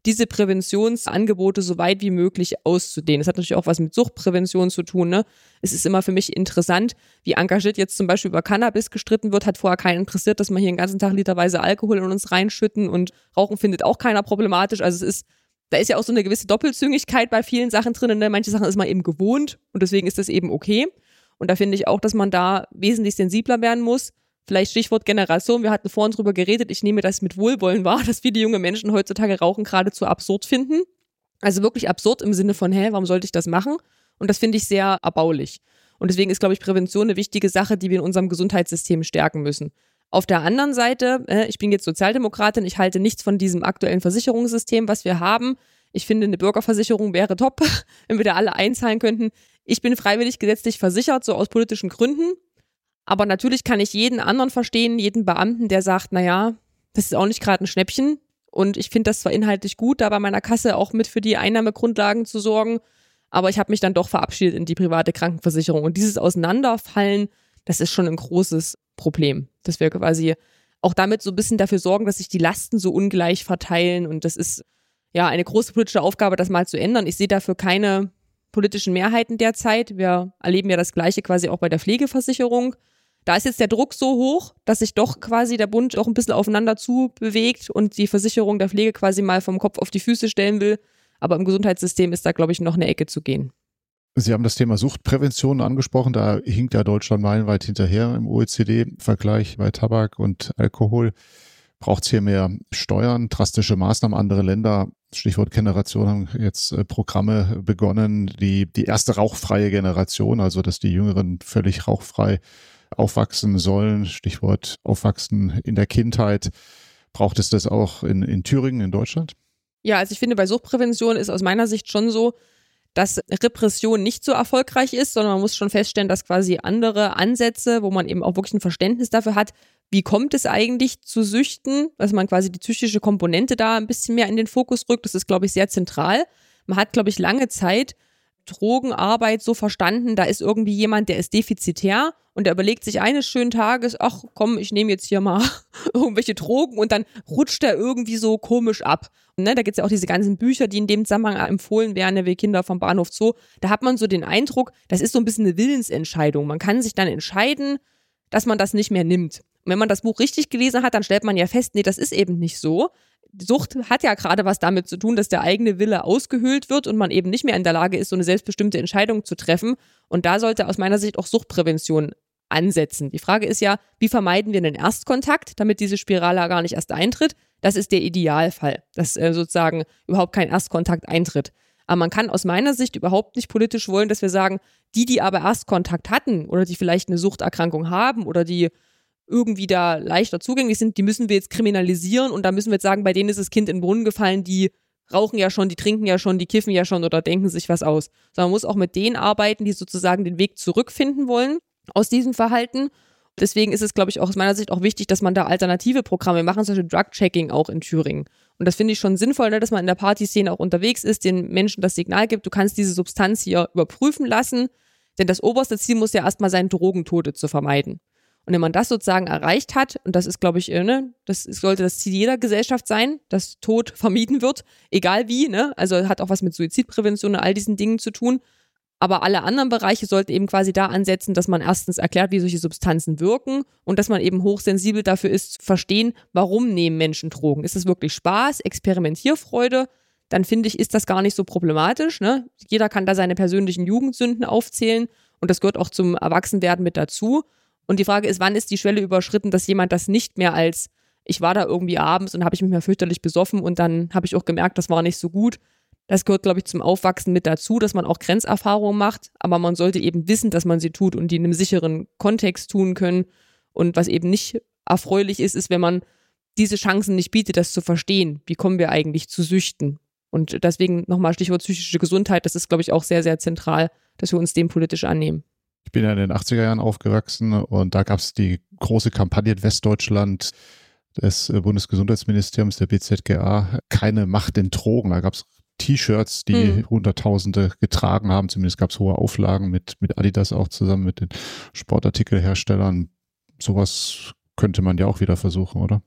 diese Präventionsangebote so weit wie möglich auszudehnen. Das hat natürlich auch was mit Suchtprävention zu tun, ne? Es ist immer für mich interessant, wie engagiert jetzt zum Beispiel über Cannabis gestritten wird, hat vorher keinen interessiert, dass man hier den ganzen Tag literweise Alkohol in uns reinschütten und Rauchen findet auch keiner problematisch. Also da ist ja auch so eine gewisse Doppelzüngigkeit bei vielen Sachen drin, ne? Manche Sachen ist man eben gewohnt und deswegen ist das eben okay. Und da finde ich auch, dass man da wesentlich sensibler werden muss. Vielleicht Stichwort Generation, wir hatten vorhin drüber geredet, ich nehme das mit Wohlwollen wahr, dass viele junge Menschen heutzutage Rauchen geradezu absurd finden. Also wirklich absurd im Sinne von, warum sollte ich das machen? Und das finde ich sehr erbaulich. Und deswegen ist, glaube ich, Prävention eine wichtige Sache, die wir in unserem Gesundheitssystem stärken müssen. Auf der anderen Seite, ich bin jetzt Sozialdemokratin, ich halte nichts von diesem aktuellen Versicherungssystem, was wir haben. Ich finde, eine Bürgerversicherung wäre top, wenn wir da alle einzahlen könnten. Ich bin freiwillig gesetzlich versichert, so aus politischen Gründen. Aber natürlich kann ich jeden anderen verstehen, jeden Beamten, der sagt, naja, das ist auch nicht gerade ein Schnäppchen. Und ich finde das zwar inhaltlich gut, da bei meiner Kasse auch mit für die Einnahmegrundlagen zu sorgen. Aber ich habe mich dann doch verabschiedet in die private Krankenversicherung. Und dieses Auseinanderfallen, das ist schon ein großes Problem. Dass wir quasi auch damit so ein bisschen dafür sorgen, dass sich die Lasten so ungleich verteilen. Und das ist ja eine große politische Aufgabe, das mal zu ändern. Ich sehe dafür keine politischen Mehrheiten derzeit. Wir erleben ja das Gleiche quasi auch bei der Pflegeversicherung. Da ist jetzt der Druck so hoch, dass sich doch quasi der Bund auch ein bisschen aufeinander zu bewegt und die Versicherung der Pflege quasi mal vom Kopf auf die Füße stellen will. Aber im Gesundheitssystem ist da, glaube ich, noch eine Ecke zu gehen. Sie haben das Thema Suchtprävention angesprochen. Da hinkt ja Deutschland meilenweit hinterher im OECD-Vergleich bei Tabak und Alkohol. Braucht es hier mehr Steuern, drastische Maßnahmen? Andere Länder, Stichwort Generation, haben jetzt Programme begonnen. Die erste rauchfreie Generation, also dass die Jüngeren völlig rauchfrei aufwachsen sollen. Stichwort Aufwachsen in der Kindheit. Braucht es das auch in Thüringen, in Deutschland? Ja, also ich finde, bei Suchtprävention ist aus meiner Sicht schon so, dass Repression nicht so erfolgreich ist, sondern man muss schon feststellen, dass quasi andere Ansätze, wo man eben auch wirklich ein Verständnis dafür hat, wie kommt es eigentlich zu Süchten, dass man quasi die psychische Komponente da ein bisschen mehr in den Fokus rückt. Das ist, glaube ich, sehr zentral. Man hat, glaube ich, lange Zeit Drogenarbeit so verstanden, da ist irgendwie jemand, der ist defizitär und der überlegt sich eines schönen Tages, ach komm, ich nehme jetzt hier mal irgendwelche Drogen und dann rutscht er irgendwie so komisch ab. Und, da gibt es ja auch diese ganzen Bücher, die in dem Zusammenhang empfohlen werden, wie Kinder vom Bahnhof Zoo. Da hat man so den Eindruck, das ist so ein bisschen eine Willensentscheidung. Man kann sich dann entscheiden, dass man das nicht mehr nimmt. Und wenn man das Buch richtig gelesen hat, dann stellt man ja fest, nee, das ist eben nicht so. Sucht hat ja gerade was damit zu tun, dass der eigene Wille ausgehöhlt wird und man eben nicht mehr in der Lage ist, so eine selbstbestimmte Entscheidung zu treffen. Und da sollte aus meiner Sicht auch Suchtprävention ansetzen. Die Frage ist ja, wie vermeiden wir den Erstkontakt, damit diese Spirale gar nicht erst eintritt? Das ist der Idealfall, dass sozusagen überhaupt kein Erstkontakt eintritt. Aber man kann aus meiner Sicht überhaupt nicht politisch wollen, dass wir sagen, die aber Erstkontakt hatten oder die vielleicht eine Suchterkrankung haben oder die irgendwie da leichter zugänglich sind, die müssen wir jetzt kriminalisieren und da müssen wir jetzt sagen, bei denen ist das Kind in den Brunnen gefallen, die rauchen ja schon, die trinken ja schon, die kiffen ja schon oder denken sich was aus. Sondern man muss auch mit denen arbeiten, die sozusagen den Weg zurückfinden wollen aus diesem Verhalten. Deswegen ist es, glaube ich, auch aus meiner Sicht auch wichtig, dass man da alternative Programme machen, zum Beispiel Drug-Checking auch in Thüringen. Und das finde ich schon sinnvoll, dass man in der Partyszene auch unterwegs ist, den Menschen das Signal gibt, du kannst diese Substanz hier überprüfen lassen, denn das oberste Ziel muss ja erstmal sein, Drogentote zu vermeiden. Und wenn man das sozusagen erreicht hat, und das ist, glaube ich, das sollte das Ziel jeder Gesellschaft sein, dass Tod vermieden wird, egal wie, also hat auch was mit Suizidprävention und all diesen Dingen zu tun. Aber alle anderen Bereiche sollten eben quasi da ansetzen, dass man erstens erklärt, wie solche Substanzen wirken und dass man eben hochsensibel dafür ist, zu verstehen, warum nehmen Menschen Drogen. Ist es wirklich Spaß, Experimentierfreude? Dann finde ich, ist das gar nicht so problematisch. Jeder kann da seine persönlichen Jugendsünden aufzählen und das gehört auch zum Erwachsenwerden mit dazu. Und die Frage ist, wann ist die Schwelle überschritten, dass jemand das nicht mehr als, ich war da irgendwie abends und habe ich mich mal fürchterlich besoffen und dann habe ich auch gemerkt, das war nicht so gut. Das gehört, glaube ich, zum Aufwachsen mit dazu, dass man auch Grenzerfahrungen macht, aber man sollte eben wissen, dass man sie tut und die in einem sicheren Kontext tun können. Und was eben nicht erfreulich ist, ist, wenn man diese Chancen nicht bietet, das zu verstehen. Wie kommen wir eigentlich zu Süchten? Und deswegen nochmal Stichwort psychische Gesundheit, das ist, glaube ich, auch sehr, sehr zentral, dass wir uns dem politisch annehmen. Ich bin ja in den 80er Jahren aufgewachsen und da gab es die große Kampagne in Westdeutschland des Bundesgesundheitsministeriums, der BZGA, keine Macht den Drogen. Da gab es T-Shirts, die Hunderttausende getragen haben. Zumindest gab es hohe Auflagen mit Adidas auch zusammen mit den Sportartikelherstellern. Sowas könnte man ja auch wieder versuchen, oder?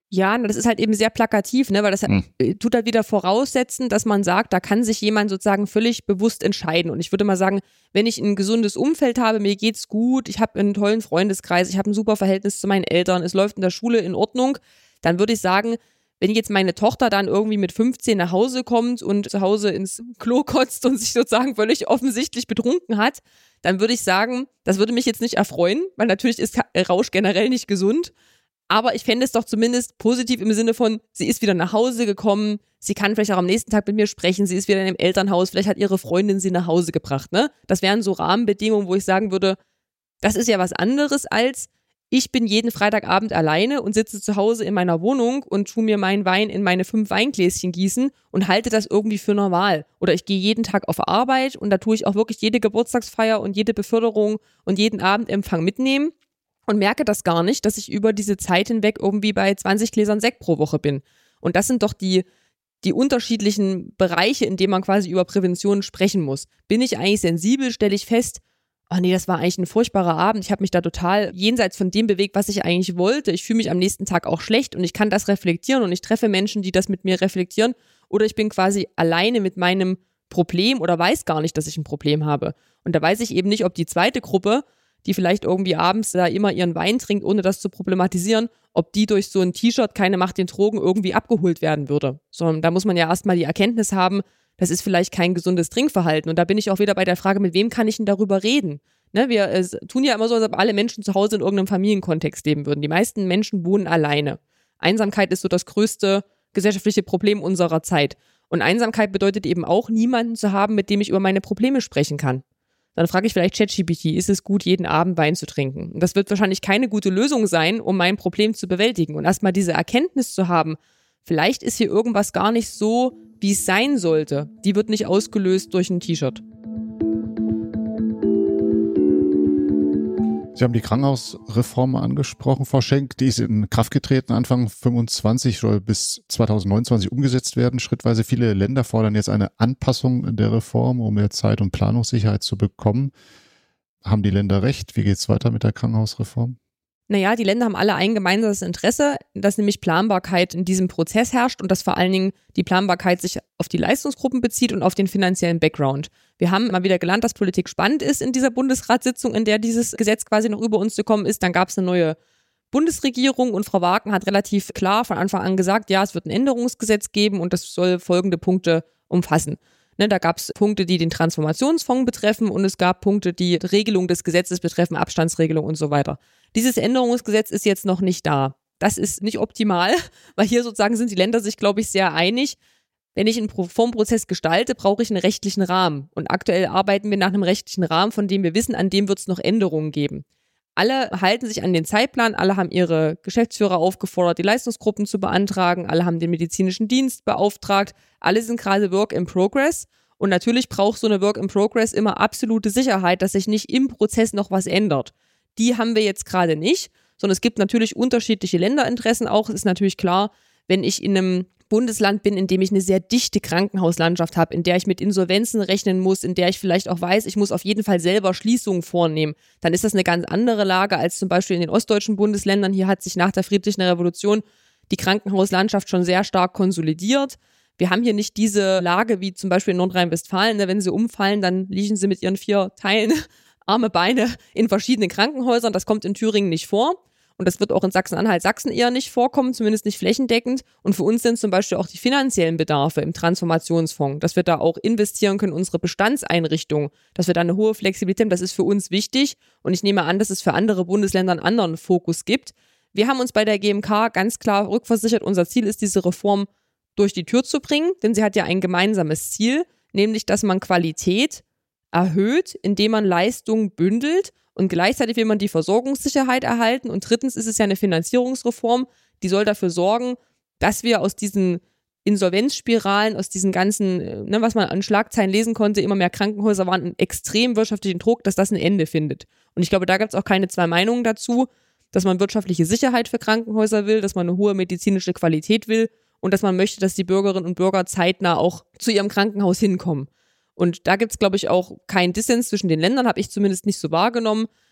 Ja, das ist halt eben sehr plakativ, ne, weil das tut halt wieder voraussetzen, dass man sagt, da kann sich jemand sozusagen völlig bewusst entscheiden. Und ich würde mal sagen, wenn ich ein gesundes Umfeld habe, mir geht's gut, ich habe einen tollen Freundeskreis, ich habe ein super Verhältnis zu meinen Eltern, es läuft in der Schule in Ordnung, dann würde ich sagen, wenn jetzt meine Tochter dann irgendwie mit 15 nach Hause kommt und zu Hause ins Klo kotzt und sich sozusagen völlig offensichtlich betrunken hat, dann würde ich sagen, das würde mich jetzt nicht erfreuen, weil natürlich ist Rausch generell nicht gesund. Aber ich fände es doch zumindest positiv im Sinne von, sie ist wieder nach Hause gekommen, sie kann vielleicht auch am nächsten Tag mit mir sprechen, sie ist wieder in dem Elternhaus, vielleicht hat ihre Freundin sie nach Hause gebracht, ne? Das wären so Rahmenbedingungen, wo ich sagen würde, das ist ja was anderes als, ich bin jeden Freitagabend alleine und sitze zu Hause in meiner Wohnung und tue mir meinen Wein in meine 5 Weingläschen gießen und halte das irgendwie für normal. Oder ich gehe jeden Tag auf Arbeit und da tue ich auch wirklich jede Geburtstagsfeier und jede Beförderung und jeden Abendempfang mitnehmen. Und merke das gar nicht, dass ich über diese Zeit hinweg irgendwie bei 20 Gläsern Sekt pro Woche bin. Und das sind doch die unterschiedlichen Bereiche, in denen man quasi über Prävention sprechen muss. Bin ich eigentlich sensibel, stelle ich fest, oh nee, das war eigentlich ein furchtbarer Abend, ich habe mich da total jenseits von dem bewegt, was ich eigentlich wollte. Ich fühle mich am nächsten Tag auch schlecht und ich kann das reflektieren und ich treffe Menschen, die das mit mir reflektieren. Oder ich bin quasi alleine mit meinem Problem oder weiß gar nicht, dass ich ein Problem habe. Und da weiß ich eben nicht, ob die zweite Gruppe, die vielleicht irgendwie abends da immer ihren Wein trinkt, ohne das zu problematisieren, ob die durch so ein T-Shirt keine Macht den Drogen irgendwie abgeholt werden würde. Sondern da muss man ja erstmal die Erkenntnis haben, das ist vielleicht kein gesundes Trinkverhalten. Und da bin ich auch wieder bei der Frage, mit wem kann ich denn darüber reden? Ne, wir tun ja immer so, als ob alle Menschen zu Hause in irgendeinem Familienkontext leben würden. Die meisten Menschen wohnen alleine. Einsamkeit ist so das größte gesellschaftliche Problem unserer Zeit. Und Einsamkeit bedeutet eben auch, niemanden zu haben, mit dem ich über meine Probleme sprechen kann. Dann frage ich vielleicht ChatGPT, ist es gut, jeden Abend Wein zu trinken? Und das wird wahrscheinlich keine gute Lösung sein, um mein Problem zu bewältigen. Und erstmal diese Erkenntnis zu haben, vielleicht ist hier irgendwas gar nicht so, wie es sein sollte. Die wird nicht ausgelöst durch ein T-Shirt. Sie haben die Krankenhausreform angesprochen, Frau Schenk. Die ist in Kraft getreten, Anfang 25, soll bis 2029 umgesetzt werden. Schrittweise viele Länder fordern jetzt eine Anpassung der Reform, um mehr Zeit und Planungssicherheit zu bekommen. Haben die Länder recht? Wie geht es weiter mit der Krankenhausreform? Naja, die Länder haben alle ein gemeinsames Interesse, dass nämlich Planbarkeit in diesem Prozess herrscht und dass vor allen Dingen die Planbarkeit sich auf die Leistungsgruppen bezieht und auf den finanziellen Background. Wir haben mal wieder gelernt, dass Politik spannend ist in dieser Bundesratssitzung, in der dieses Gesetz quasi noch über uns gekommen ist. Dann gab es eine neue Bundesregierung und Frau Wagen hat relativ klar von Anfang an gesagt, ja, es wird ein Änderungsgesetz geben und das soll folgende Punkte umfassen. Da gab es Punkte, die den Transformationsfonds betreffen und es gab Punkte, die Regelung des Gesetzes betreffen, Abstandsregelung und so weiter. Dieses Änderungsgesetz ist jetzt noch nicht da. Das ist nicht optimal, weil hier sozusagen sind die Länder sich, glaube ich, sehr einig. Wenn ich einen Reformprozess gestalte, brauche ich einen rechtlichen Rahmen. Und aktuell arbeiten wir nach einem rechtlichen Rahmen, von dem wir wissen, an dem wird es noch Änderungen geben. Alle halten sich an den Zeitplan, alle haben ihre Geschäftsführer aufgefordert, die Leistungsgruppen zu beantragen, alle haben den medizinischen Dienst beauftragt, alle sind gerade Work in Progress und natürlich braucht so eine Work in Progress immer absolute Sicherheit, dass sich nicht im Prozess noch was ändert. Die haben wir jetzt gerade nicht, sondern es gibt natürlich unterschiedliche Länderinteressen auch. Es ist natürlich klar, wenn ich in einem Bundesland bin, in dem ich eine sehr dichte Krankenhauslandschaft habe, in der ich mit Insolvenzen rechnen muss, in der ich vielleicht auch weiß, ich muss auf jeden Fall selber Schließungen vornehmen, dann ist das eine ganz andere Lage als zum Beispiel in den ostdeutschen Bundesländern. Hier hat sich nach der Friedlichen Revolution die Krankenhauslandschaft schon sehr stark konsolidiert. Wir haben hier nicht diese Lage wie zum Beispiel in Nordrhein-Westfalen. Wenn sie umfallen, dann liegen sie mit ihren 4 Teilen, Arme, Beine in verschiedenen Krankenhäusern. Das kommt in Thüringen nicht vor. Und das wird auch in Sachsen-Anhalt, Sachsen eher nicht vorkommen, zumindest nicht flächendeckend. Und für uns sind zum Beispiel auch die finanziellen Bedarfe im Transformationsfonds, dass wir da auch investieren können, unsere Bestandseinrichtungen, dass wir da eine hohe Flexibilität haben, das ist für uns wichtig. Und ich nehme an, dass es für andere Bundesländer einen anderen Fokus gibt. Wir haben uns bei der GMK ganz klar rückversichert, unser Ziel ist, diese Reform durch die Tür zu bringen, denn sie hat ja ein gemeinsames Ziel, nämlich, dass man Qualität erhöht, indem man Leistungen bündelt. Und gleichzeitig will man die Versorgungssicherheit erhalten. Und drittens ist es ja eine Finanzierungsreform, die soll dafür sorgen, dass wir aus diesen Insolvenzspiralen, aus diesen ganzen, was man an Schlagzeilen lesen konnte, immer mehr Krankenhäuser waren in extrem wirtschaftlichen Druck, dass das ein Ende findet. Und ich glaube, da gibt es auch keine zwei Meinungen dazu, dass man wirtschaftliche Sicherheit für Krankenhäuser will, dass man eine hohe medizinische Qualität will und dass man möchte, dass die Bürgerinnen und Bürger zeitnah auch zu ihrem Krankenhaus hinkommen. Und da gibt es, glaube ich, auch keinen Dissens zwischen den Ländern, habe ich zumindest nicht so wahrgenommen.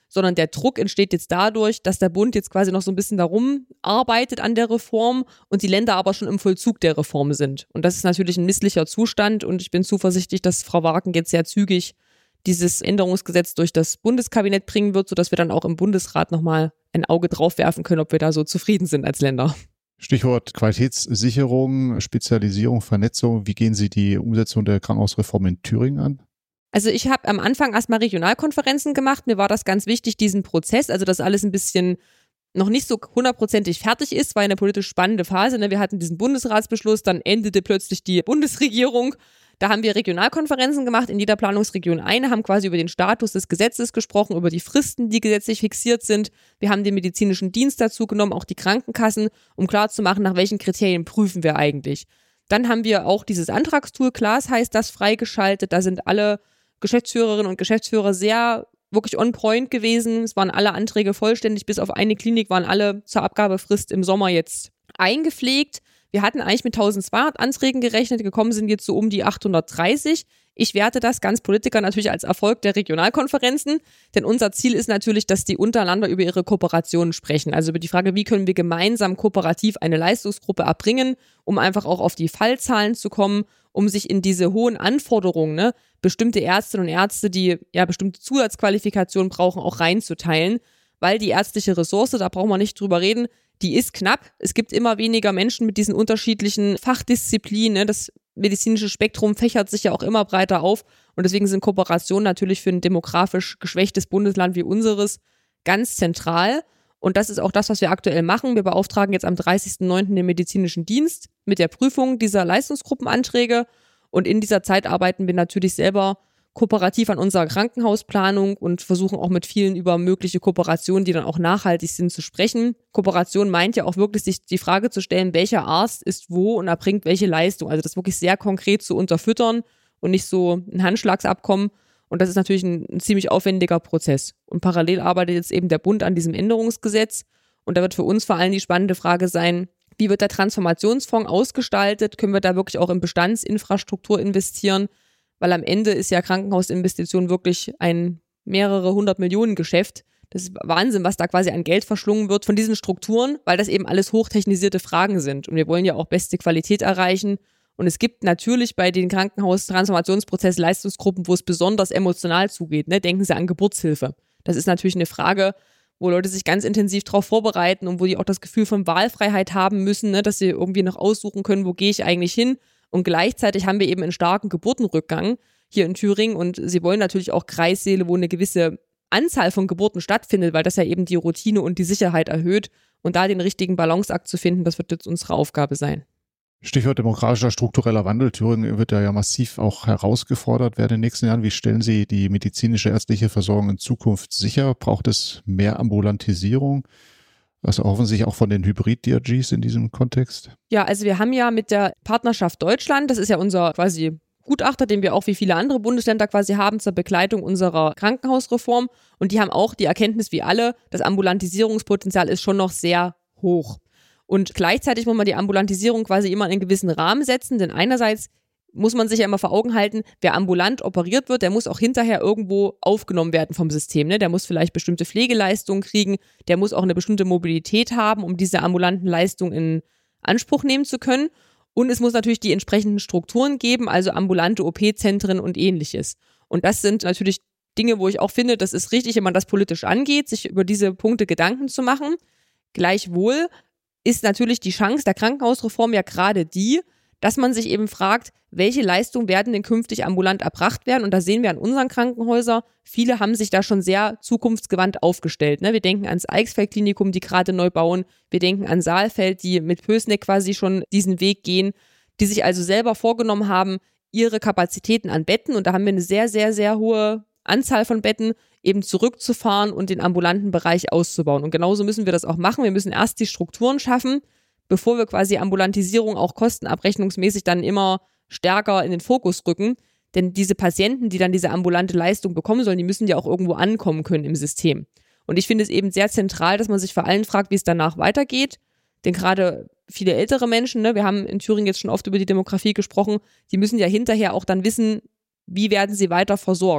sondern der Druck entsteht jetzt dadurch, dass der Bund jetzt quasi noch so ein bisschen darum arbeitet an der Reform und die Länder aber schon im Vollzug der Reform sind. Und das ist natürlich ein misslicher Zustand und ich bin zuversichtlich, dass Frau Wagen jetzt sehr zügig dieses Änderungsgesetz durch das Bundeskabinett bringen wird, sodass wir dann auch im Bundesrat nochmal ein Auge drauf werfen können, ob wir da so zufrieden sind als Länder. Stichwort Qualitätssicherung, Spezialisierung, Vernetzung. Wie gehen Sie die Umsetzung der Krankenhausreform in Thüringen an? Also ich habe am Anfang erstmal Regionalkonferenzen gemacht. Mir war das ganz wichtig, diesen Prozess, also dass alles ein bisschen noch nicht so hundertprozentig fertig ist, war eine politisch spannende Phase. Wir hatten diesen Bundesratsbeschluss, dann endete plötzlich die Bundesregierung. Da haben wir Regionalkonferenzen gemacht, in jeder Planungsregion eine, haben quasi über den Status des Gesetzes gesprochen, über die Fristen, die gesetzlich fixiert sind. Wir haben den medizinischen Dienst dazu genommen, auch die Krankenkassen, um klarzumachen, nach welchen Kriterien prüfen wir eigentlich. Dann haben wir auch dieses Antragstool, KLAS heißt das, freigeschaltet. Da sind alle Geschäftsführerinnen und Geschäftsführer sehr wirklich on point gewesen. Es waren alle Anträge vollständig, bis auf eine Klinik waren alle zur Abgabefrist im Sommer jetzt eingepflegt. Wir hatten eigentlich mit 1200 Anträgen gerechnet, gekommen sind jetzt so um die 830. Ich werte das ganz Politiker natürlich als Erfolg der Regionalkonferenzen, denn unser Ziel ist natürlich, dass die untereinander über ihre Kooperationen sprechen. Also über die Frage, wie können wir gemeinsam kooperativ eine Leistungsgruppe erbringen, um einfach auch auf die Fallzahlen zu kommen, um sich in diese hohen Anforderungen, bestimmte Ärztinnen und Ärzte, die ja bestimmte Zusatzqualifikationen brauchen, auch reinzuteilen, weil die ärztliche Ressource, da brauchen wir nicht drüber reden, die ist knapp. Es gibt immer weniger Menschen mit diesen unterschiedlichen Fachdisziplinen. Das medizinische Spektrum fächert sich ja auch immer breiter auf. Und deswegen sind Kooperationen natürlich für ein demografisch geschwächtes Bundesland wie unseres ganz zentral. Und das ist auch das, was wir aktuell machen. Wir beauftragen jetzt am 30.09. den medizinischen Dienst mit der Prüfung dieser Leistungsgruppenanträge. Und in dieser Zeit arbeiten wir natürlich selber kooperativ an unserer Krankenhausplanung und versuchen auch mit vielen über mögliche Kooperationen, die dann auch nachhaltig sind, zu sprechen. Kooperation meint ja auch wirklich, sich die Frage zu stellen, welcher Arzt ist wo und erbringt welche Leistung. Also das wirklich sehr konkret zu unterfüttern und nicht so ein Handschlagsabkommen. Und das ist natürlich ein ziemlich aufwendiger Prozess. Und parallel arbeitet jetzt eben der Bund an diesem Änderungsgesetz. Und da wird für uns vor allem die spannende Frage sein, wie wird der Transformationsfonds ausgestaltet? Können wir da wirklich auch in Bestandsinfrastruktur investieren? Weil am Ende ist ja Krankenhausinvestition wirklich ein mehrere 100 Millionen Geschäft. Das ist Wahnsinn, was da quasi an Geld verschlungen wird von diesen Strukturen, weil das eben alles hochtechnisierte Fragen sind. Und wir wollen ja auch beste Qualität erreichen. Und es gibt natürlich bei den Krankenhaustransformationsprozess Leistungsgruppen, wo es besonders emotional zugeht. Denken Sie an Geburtshilfe. Das ist natürlich eine Frage, wo Leute sich ganz intensiv darauf vorbereiten und wo die auch das Gefühl von Wahlfreiheit haben müssen, dass sie irgendwie noch aussuchen können, wo gehe ich eigentlich hin. Und gleichzeitig haben wir eben einen starken Geburtenrückgang hier in Thüringen und sie wollen natürlich auch Kreissäle, wo eine gewisse Anzahl von Geburten stattfindet, weil das ja eben die Routine und die Sicherheit erhöht. Und da den richtigen Balanceakt zu finden, das wird jetzt unsere Aufgabe sein. Stichwort demografischer struktureller Wandel. Thüringen wird ja massiv auch herausgefordert werden in den nächsten Jahren. Wie stellen Sie die medizinische ärztliche Versorgung in Zukunft sicher? Braucht es mehr Ambulantisierung? Was erhoffen sich auch von den Hybrid-DRGs in diesem Kontext? Ja, also wir haben ja mit der Partnerschaft Deutschland, das ist ja unser quasi Gutachter, den wir auch wie viele andere Bundesländer quasi haben zur Begleitung unserer Krankenhausreform. Und die haben auch die Erkenntnis wie alle, das Ambulantisierungspotenzial ist schon noch sehr hoch. Und gleichzeitig muss man die Ambulantisierung quasi immer in einen gewissen Rahmen setzen, denn einerseits muss man sich ja immer vor Augen halten, wer ambulant operiert wird, der muss auch hinterher irgendwo aufgenommen werden vom System. Der muss vielleicht bestimmte Pflegeleistungen kriegen, der muss auch eine bestimmte Mobilität haben, um diese ambulanten Leistungen in Anspruch nehmen zu können. Und es muss natürlich die entsprechenden Strukturen geben, also ambulante OP-Zentren und ähnliches. Und das sind natürlich Dinge, wo ich auch finde, das ist richtig, wenn man das politisch angeht, sich über diese Punkte Gedanken zu machen. Gleichwohl ist natürlich die Chance der Krankenhausreform ja gerade die, dass man sich eben fragt, welche Leistungen werden denn künftig ambulant erbracht werden? Und da sehen wir an unseren Krankenhäusern, viele haben sich da schon sehr zukunftsgewandt aufgestellt. Wir denken ans Eichsfeld-Klinikum, die gerade neu bauen. Wir denken an Saalfeld, die mit Pößneck quasi schon diesen Weg gehen, die sich also selber vorgenommen haben, ihre Kapazitäten an Betten, und da haben wir eine sehr, sehr, sehr hohe Anzahl von Betten, eben zurückzufahren und den ambulanten Bereich auszubauen. Und genauso müssen wir das auch machen. Wir müssen erst die Strukturen schaffen, bevor wir quasi Ambulantisierung auch kostenabrechnungsmäßig dann immer stärker in den Fokus rücken. Denn diese Patienten, die dann diese ambulante Leistung bekommen sollen, die müssen ja auch irgendwo ankommen können im System. Und ich finde es eben sehr zentral, dass man sich vor allem fragt, wie es danach weitergeht. Denn gerade viele ältere Menschen, wir haben in Thüringen jetzt schon oft über die Demografie gesprochen, die müssen ja hinterher auch dann wissen, wie werden sie weiter versorgt.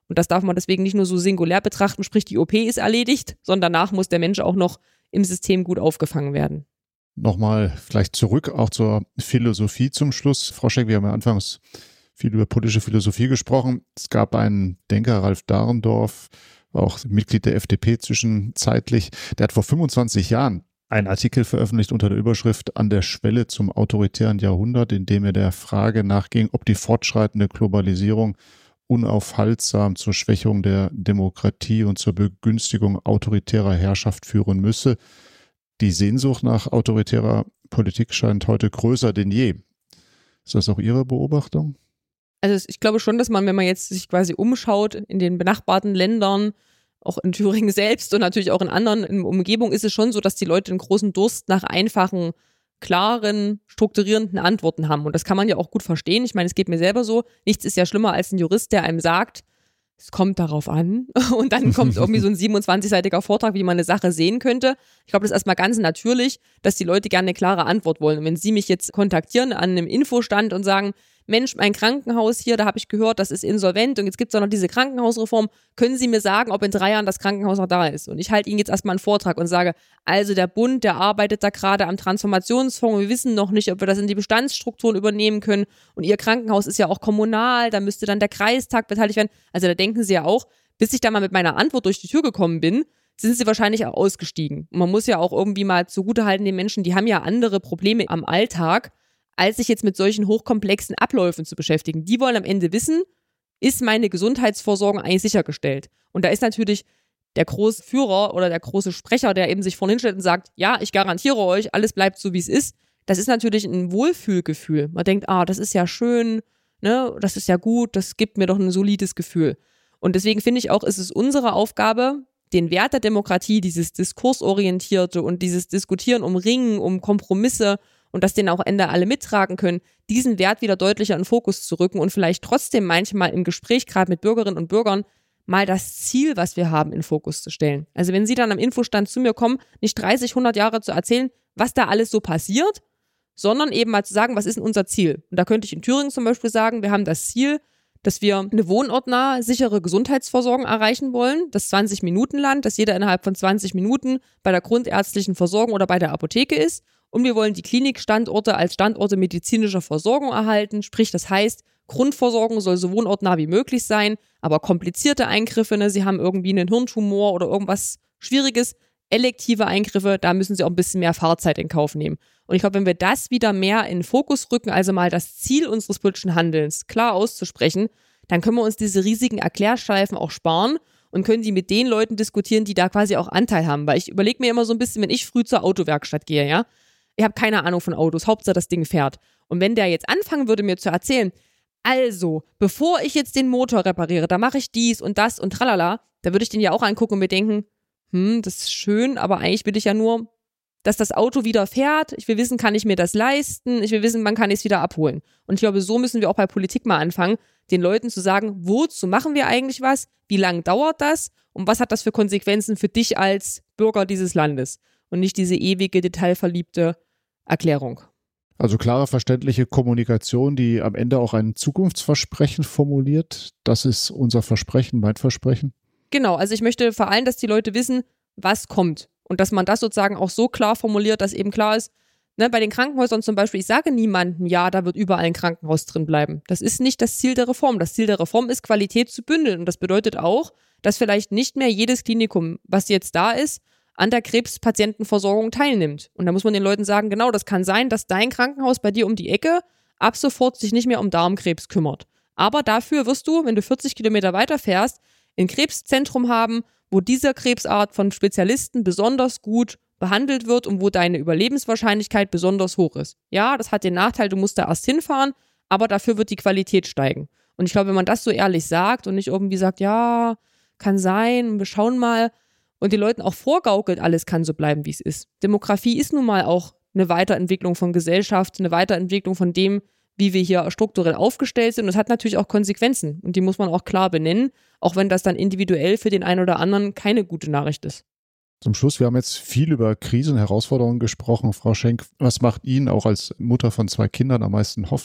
Und das darf man deswegen nicht nur so singulär betrachten, sprich die OP ist erledigt, sondern danach muss der Mensch auch noch im System gut aufgefangen werden. Nochmal vielleicht zurück auch zur Philosophie zum Schluss. Frau Schenk, wir haben ja anfangs viel über politische Philosophie gesprochen. Es gab einen Denker, Ralf Dahrendorf, auch Mitglied der FDP zwischenzeitlich, der hat vor 25 Jahren einen Artikel veröffentlicht unter der Überschrift An der Schwelle zum autoritären Jahrhundert, in dem er der Frage nachging, ob die fortschreitende Globalisierung unaufhaltsam zur Schwächung der Demokratie und zur Begünstigung autoritärer Herrschaft führen müsse. Die Sehnsucht nach autoritärer Politik scheint heute größer denn je. Ist das auch Ihre Beobachtung? Also ich glaube schon, dass man, wenn man jetzt sich quasi umschaut in den benachbarten Ländern, auch in Thüringen selbst und natürlich auch in anderen Umgebungen, ist es schon so, dass die Leute einen großen Durst nach einfachen, klaren, strukturierenden Antworten haben. Und das kann man ja auch gut verstehen. Ich meine, es geht mir selber so. Nichts ist ja schlimmer als ein Jurist, der einem sagt, es kommt darauf an. Und dann kommt irgendwie so ein 27-seitiger Vortrag, wie man eine Sache sehen könnte. Ich glaube, das ist erstmal ganz natürlich, dass die Leute gerne eine klare Antwort wollen. Und wenn Sie mich jetzt kontaktieren an einem Infostand und sagen, Mensch, mein Krankenhaus hier, da habe ich gehört, das ist insolvent und jetzt gibt es auch noch diese Krankenhausreform. Können Sie mir sagen, ob in 3 Jahren das Krankenhaus noch da ist? Und ich halte Ihnen jetzt erstmal einen Vortrag und sage, also der Bund, der arbeitet da gerade am Transformationsfonds. Wir wissen noch nicht, ob wir das in die Bestandsstrukturen übernehmen können. Und Ihr Krankenhaus ist ja auch kommunal, da müsste dann der Kreistag beteiligt werden. Also da denken Sie ja auch, bis ich da mal mit meiner Antwort durch die Tür gekommen bin, sind Sie wahrscheinlich auch ausgestiegen. Und man muss ja auch irgendwie mal zugutehalten den Menschen, die haben ja andere Probleme am Alltag, als sich jetzt mit solchen hochkomplexen Abläufen zu beschäftigen. Die wollen am Ende wissen, ist meine Gesundheitsversorgung eigentlich sichergestellt? Und da ist natürlich der große Führer oder der große Sprecher, der eben sich vorne hinstellt und sagt, ja, ich garantiere euch, alles bleibt so, wie es ist. Das ist natürlich ein Wohlfühlgefühl. Man denkt, das ist ja schön, ne, das ist ja gut, das gibt mir doch ein solides Gefühl. Und deswegen finde ich auch, ist es unsere Aufgabe, den Wert der Demokratie, dieses Diskursorientierte und dieses Diskutieren um Ringen, um Kompromisse und dass den auch am Ende alle mittragen können, diesen Wert wieder deutlicher in den Fokus zu rücken und vielleicht trotzdem manchmal im Gespräch, gerade mit Bürgerinnen und Bürgern, mal das Ziel, was wir haben, in den Fokus zu stellen. Also wenn Sie dann am Infostand zu mir kommen, nicht 30, 100 Jahre zu erzählen, was da alles so passiert, sondern eben mal zu sagen, was ist denn unser Ziel? Und da könnte ich in Thüringen zum Beispiel sagen, wir haben das Ziel, dass wir eine wohnortnahe, sichere Gesundheitsversorgung erreichen wollen, das 20-Minuten-Land, dass jeder innerhalb von 20 Minuten bei der grundärztlichen Versorgung oder bei der Apotheke ist. Und wir wollen die Klinikstandorte als Standorte medizinischer Versorgung erhalten. Sprich, das heißt, Grundversorgung soll so wohnortnah wie möglich sein, aber komplizierte Eingriffe, ne, Sie haben irgendwie einen Hirntumor oder irgendwas Schwieriges, elektive Eingriffe, da müssen Sie auch ein bisschen mehr Fahrzeit in Kauf nehmen. Und ich glaube, wenn wir das wieder mehr in den Fokus rücken, also mal das Ziel unseres politischen Handelns klar auszusprechen, dann können wir uns diese riesigen Erklärschleifen auch sparen und können die mit den Leuten diskutieren, die da quasi auch Anteil haben. Weil ich überlege mir immer so ein bisschen, wenn ich früh zur Autowerkstatt gehe, ja, ich habe keine Ahnung von Autos, Hauptsache das Ding fährt. Und wenn der jetzt anfangen würde, mir zu erzählen, also, bevor ich jetzt den Motor repariere, da mache ich dies und das und tralala, da würde ich den ja auch angucken und mir denken, das ist schön, aber eigentlich will ich ja nur, dass das Auto wieder fährt. Ich will wissen, kann ich mir das leisten? Ich will wissen, wann kann ich es wieder abholen? Und ich glaube, so müssen wir auch bei Politik mal anfangen, den Leuten zu sagen, wozu machen wir eigentlich was? Wie lange dauert das? Und was hat das für Konsequenzen für dich als Bürger dieses Landes? Und nicht diese ewige, detailverliebte Erklärung. Also klare, verständliche Kommunikation, die am Ende auch ein Zukunftsversprechen formuliert. Das ist unser Versprechen, mein Versprechen. Genau, also ich möchte vor allem, dass die Leute wissen, was kommt. Und dass man das sozusagen auch so klar formuliert, dass eben klar ist, ne, bei den Krankenhäusern zum Beispiel, ich sage niemandem, ja, da wird überall ein Krankenhaus drin bleiben. Das ist nicht das Ziel der Reform. Das Ziel der Reform ist, Qualität zu bündeln. Und das bedeutet auch, dass vielleicht nicht mehr jedes Klinikum, was jetzt da ist, an der Krebspatientenversorgung teilnimmt. Und da muss man den Leuten sagen, genau, das kann sein, dass dein Krankenhaus bei dir um die Ecke ab sofort sich nicht mehr um Darmkrebs kümmert. Aber dafür wirst du, wenn du 40 Kilometer weiterfährst, ein Krebszentrum haben, wo diese Krebsart von Spezialisten besonders gut behandelt wird und wo deine Überlebenswahrscheinlichkeit besonders hoch ist. Ja, das hat den Nachteil, du musst da erst hinfahren, aber dafür wird die Qualität steigen. Und ich glaube, wenn man das so ehrlich sagt und nicht irgendwie sagt, ja, kann sein, wir schauen mal, und den Leuten auch vorgaukelt, alles kann so bleiben, wie es ist. Demografie ist nun mal auch eine Weiterentwicklung von Gesellschaft, eine Weiterentwicklung von dem, wie wir hier strukturell aufgestellt sind. Und das hat natürlich auch Konsequenzen. Und die muss man auch klar benennen, auch wenn das dann individuell für den einen oder anderen keine gute Nachricht ist. Zum Schluss, wir haben jetzt viel über Krisen und Herausforderungen gesprochen. Frau Schenk, was macht Ihnen auch als Mutter von 2 Kindern am meisten Hoffnung?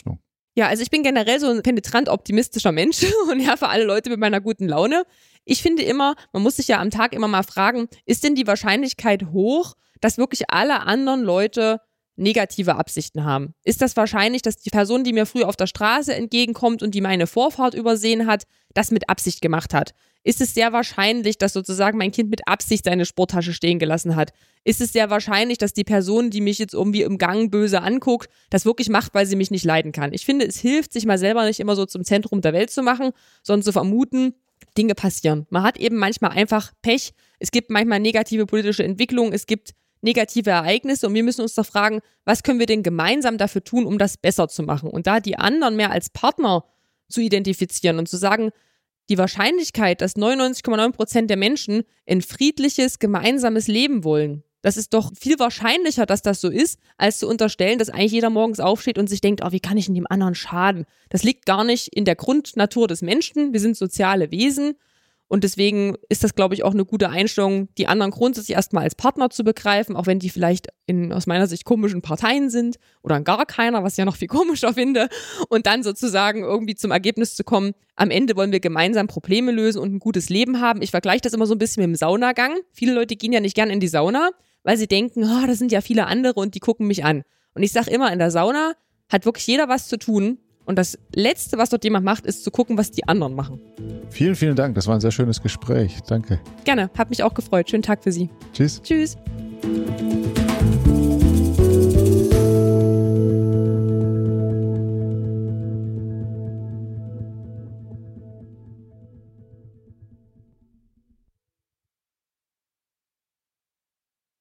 Ja, also ich bin generell so ein penetrant optimistischer Mensch und ja, für alle Leute mit meiner guten Laune. Ich finde immer, man muss sich ja am Tag immer mal fragen, ist denn die Wahrscheinlichkeit hoch, dass wirklich alle anderen Leute negative Absichten haben? Ist das wahrscheinlich, dass die Person, die mir früher auf der Straße entgegenkommt und die meine Vorfahrt übersehen hat, das mit Absicht gemacht hat? Ist es sehr wahrscheinlich, dass sozusagen mein Kind mit Absicht seine Sporttasche stehen gelassen hat? Ist es sehr wahrscheinlich, dass die Person, die mich jetzt irgendwie im Gang böse anguckt, das wirklich macht, weil sie mich nicht leiden kann? Ich finde, es hilft, sich mal selber nicht immer so zum Zentrum der Welt zu machen, sondern zu vermuten, Dinge passieren. Man hat eben manchmal einfach Pech. Es gibt manchmal negative politische Entwicklungen. Es gibt negative Ereignisse und wir müssen uns doch fragen, was können wir denn gemeinsam dafür tun, um das besser zu machen? Und da die anderen mehr als Partner zu identifizieren und zu sagen, die Wahrscheinlichkeit, dass 99,9% der Menschen ein friedliches, gemeinsames Leben wollen, das ist doch viel wahrscheinlicher, dass das so ist, als zu unterstellen, dass eigentlich jeder morgens aufsteht und sich denkt, oh, wie kann ich denn dem anderen schaden? Das liegt gar nicht in der Grundnatur des Menschen. Wir sind soziale Wesen. Und deswegen ist das, glaube ich, auch eine gute Einstellung, die anderen grundsätzlich erstmal als Partner zu begreifen, auch wenn die vielleicht in aus meiner Sicht komischen Parteien sind oder in gar keiner, was ich ja noch viel komischer finde. Und dann sozusagen irgendwie zum Ergebnis zu kommen, am Ende wollen wir gemeinsam Probleme lösen und ein gutes Leben haben. Ich vergleiche das immer so ein bisschen mit dem Saunagang. Viele Leute gehen ja nicht gern in die Sauna, weil sie denken, oh, das sind ja viele andere und die gucken mich an. Und ich sage immer, in der Sauna hat wirklich jeder was zu tun. Und das Letzte, was dort jemand macht, ist zu gucken, was die anderen machen. Vielen, vielen Dank. Das war ein sehr schönes Gespräch. Danke. Gerne. Hat mich auch gefreut. Schönen Tag für Sie. Tschüss. Tschüss.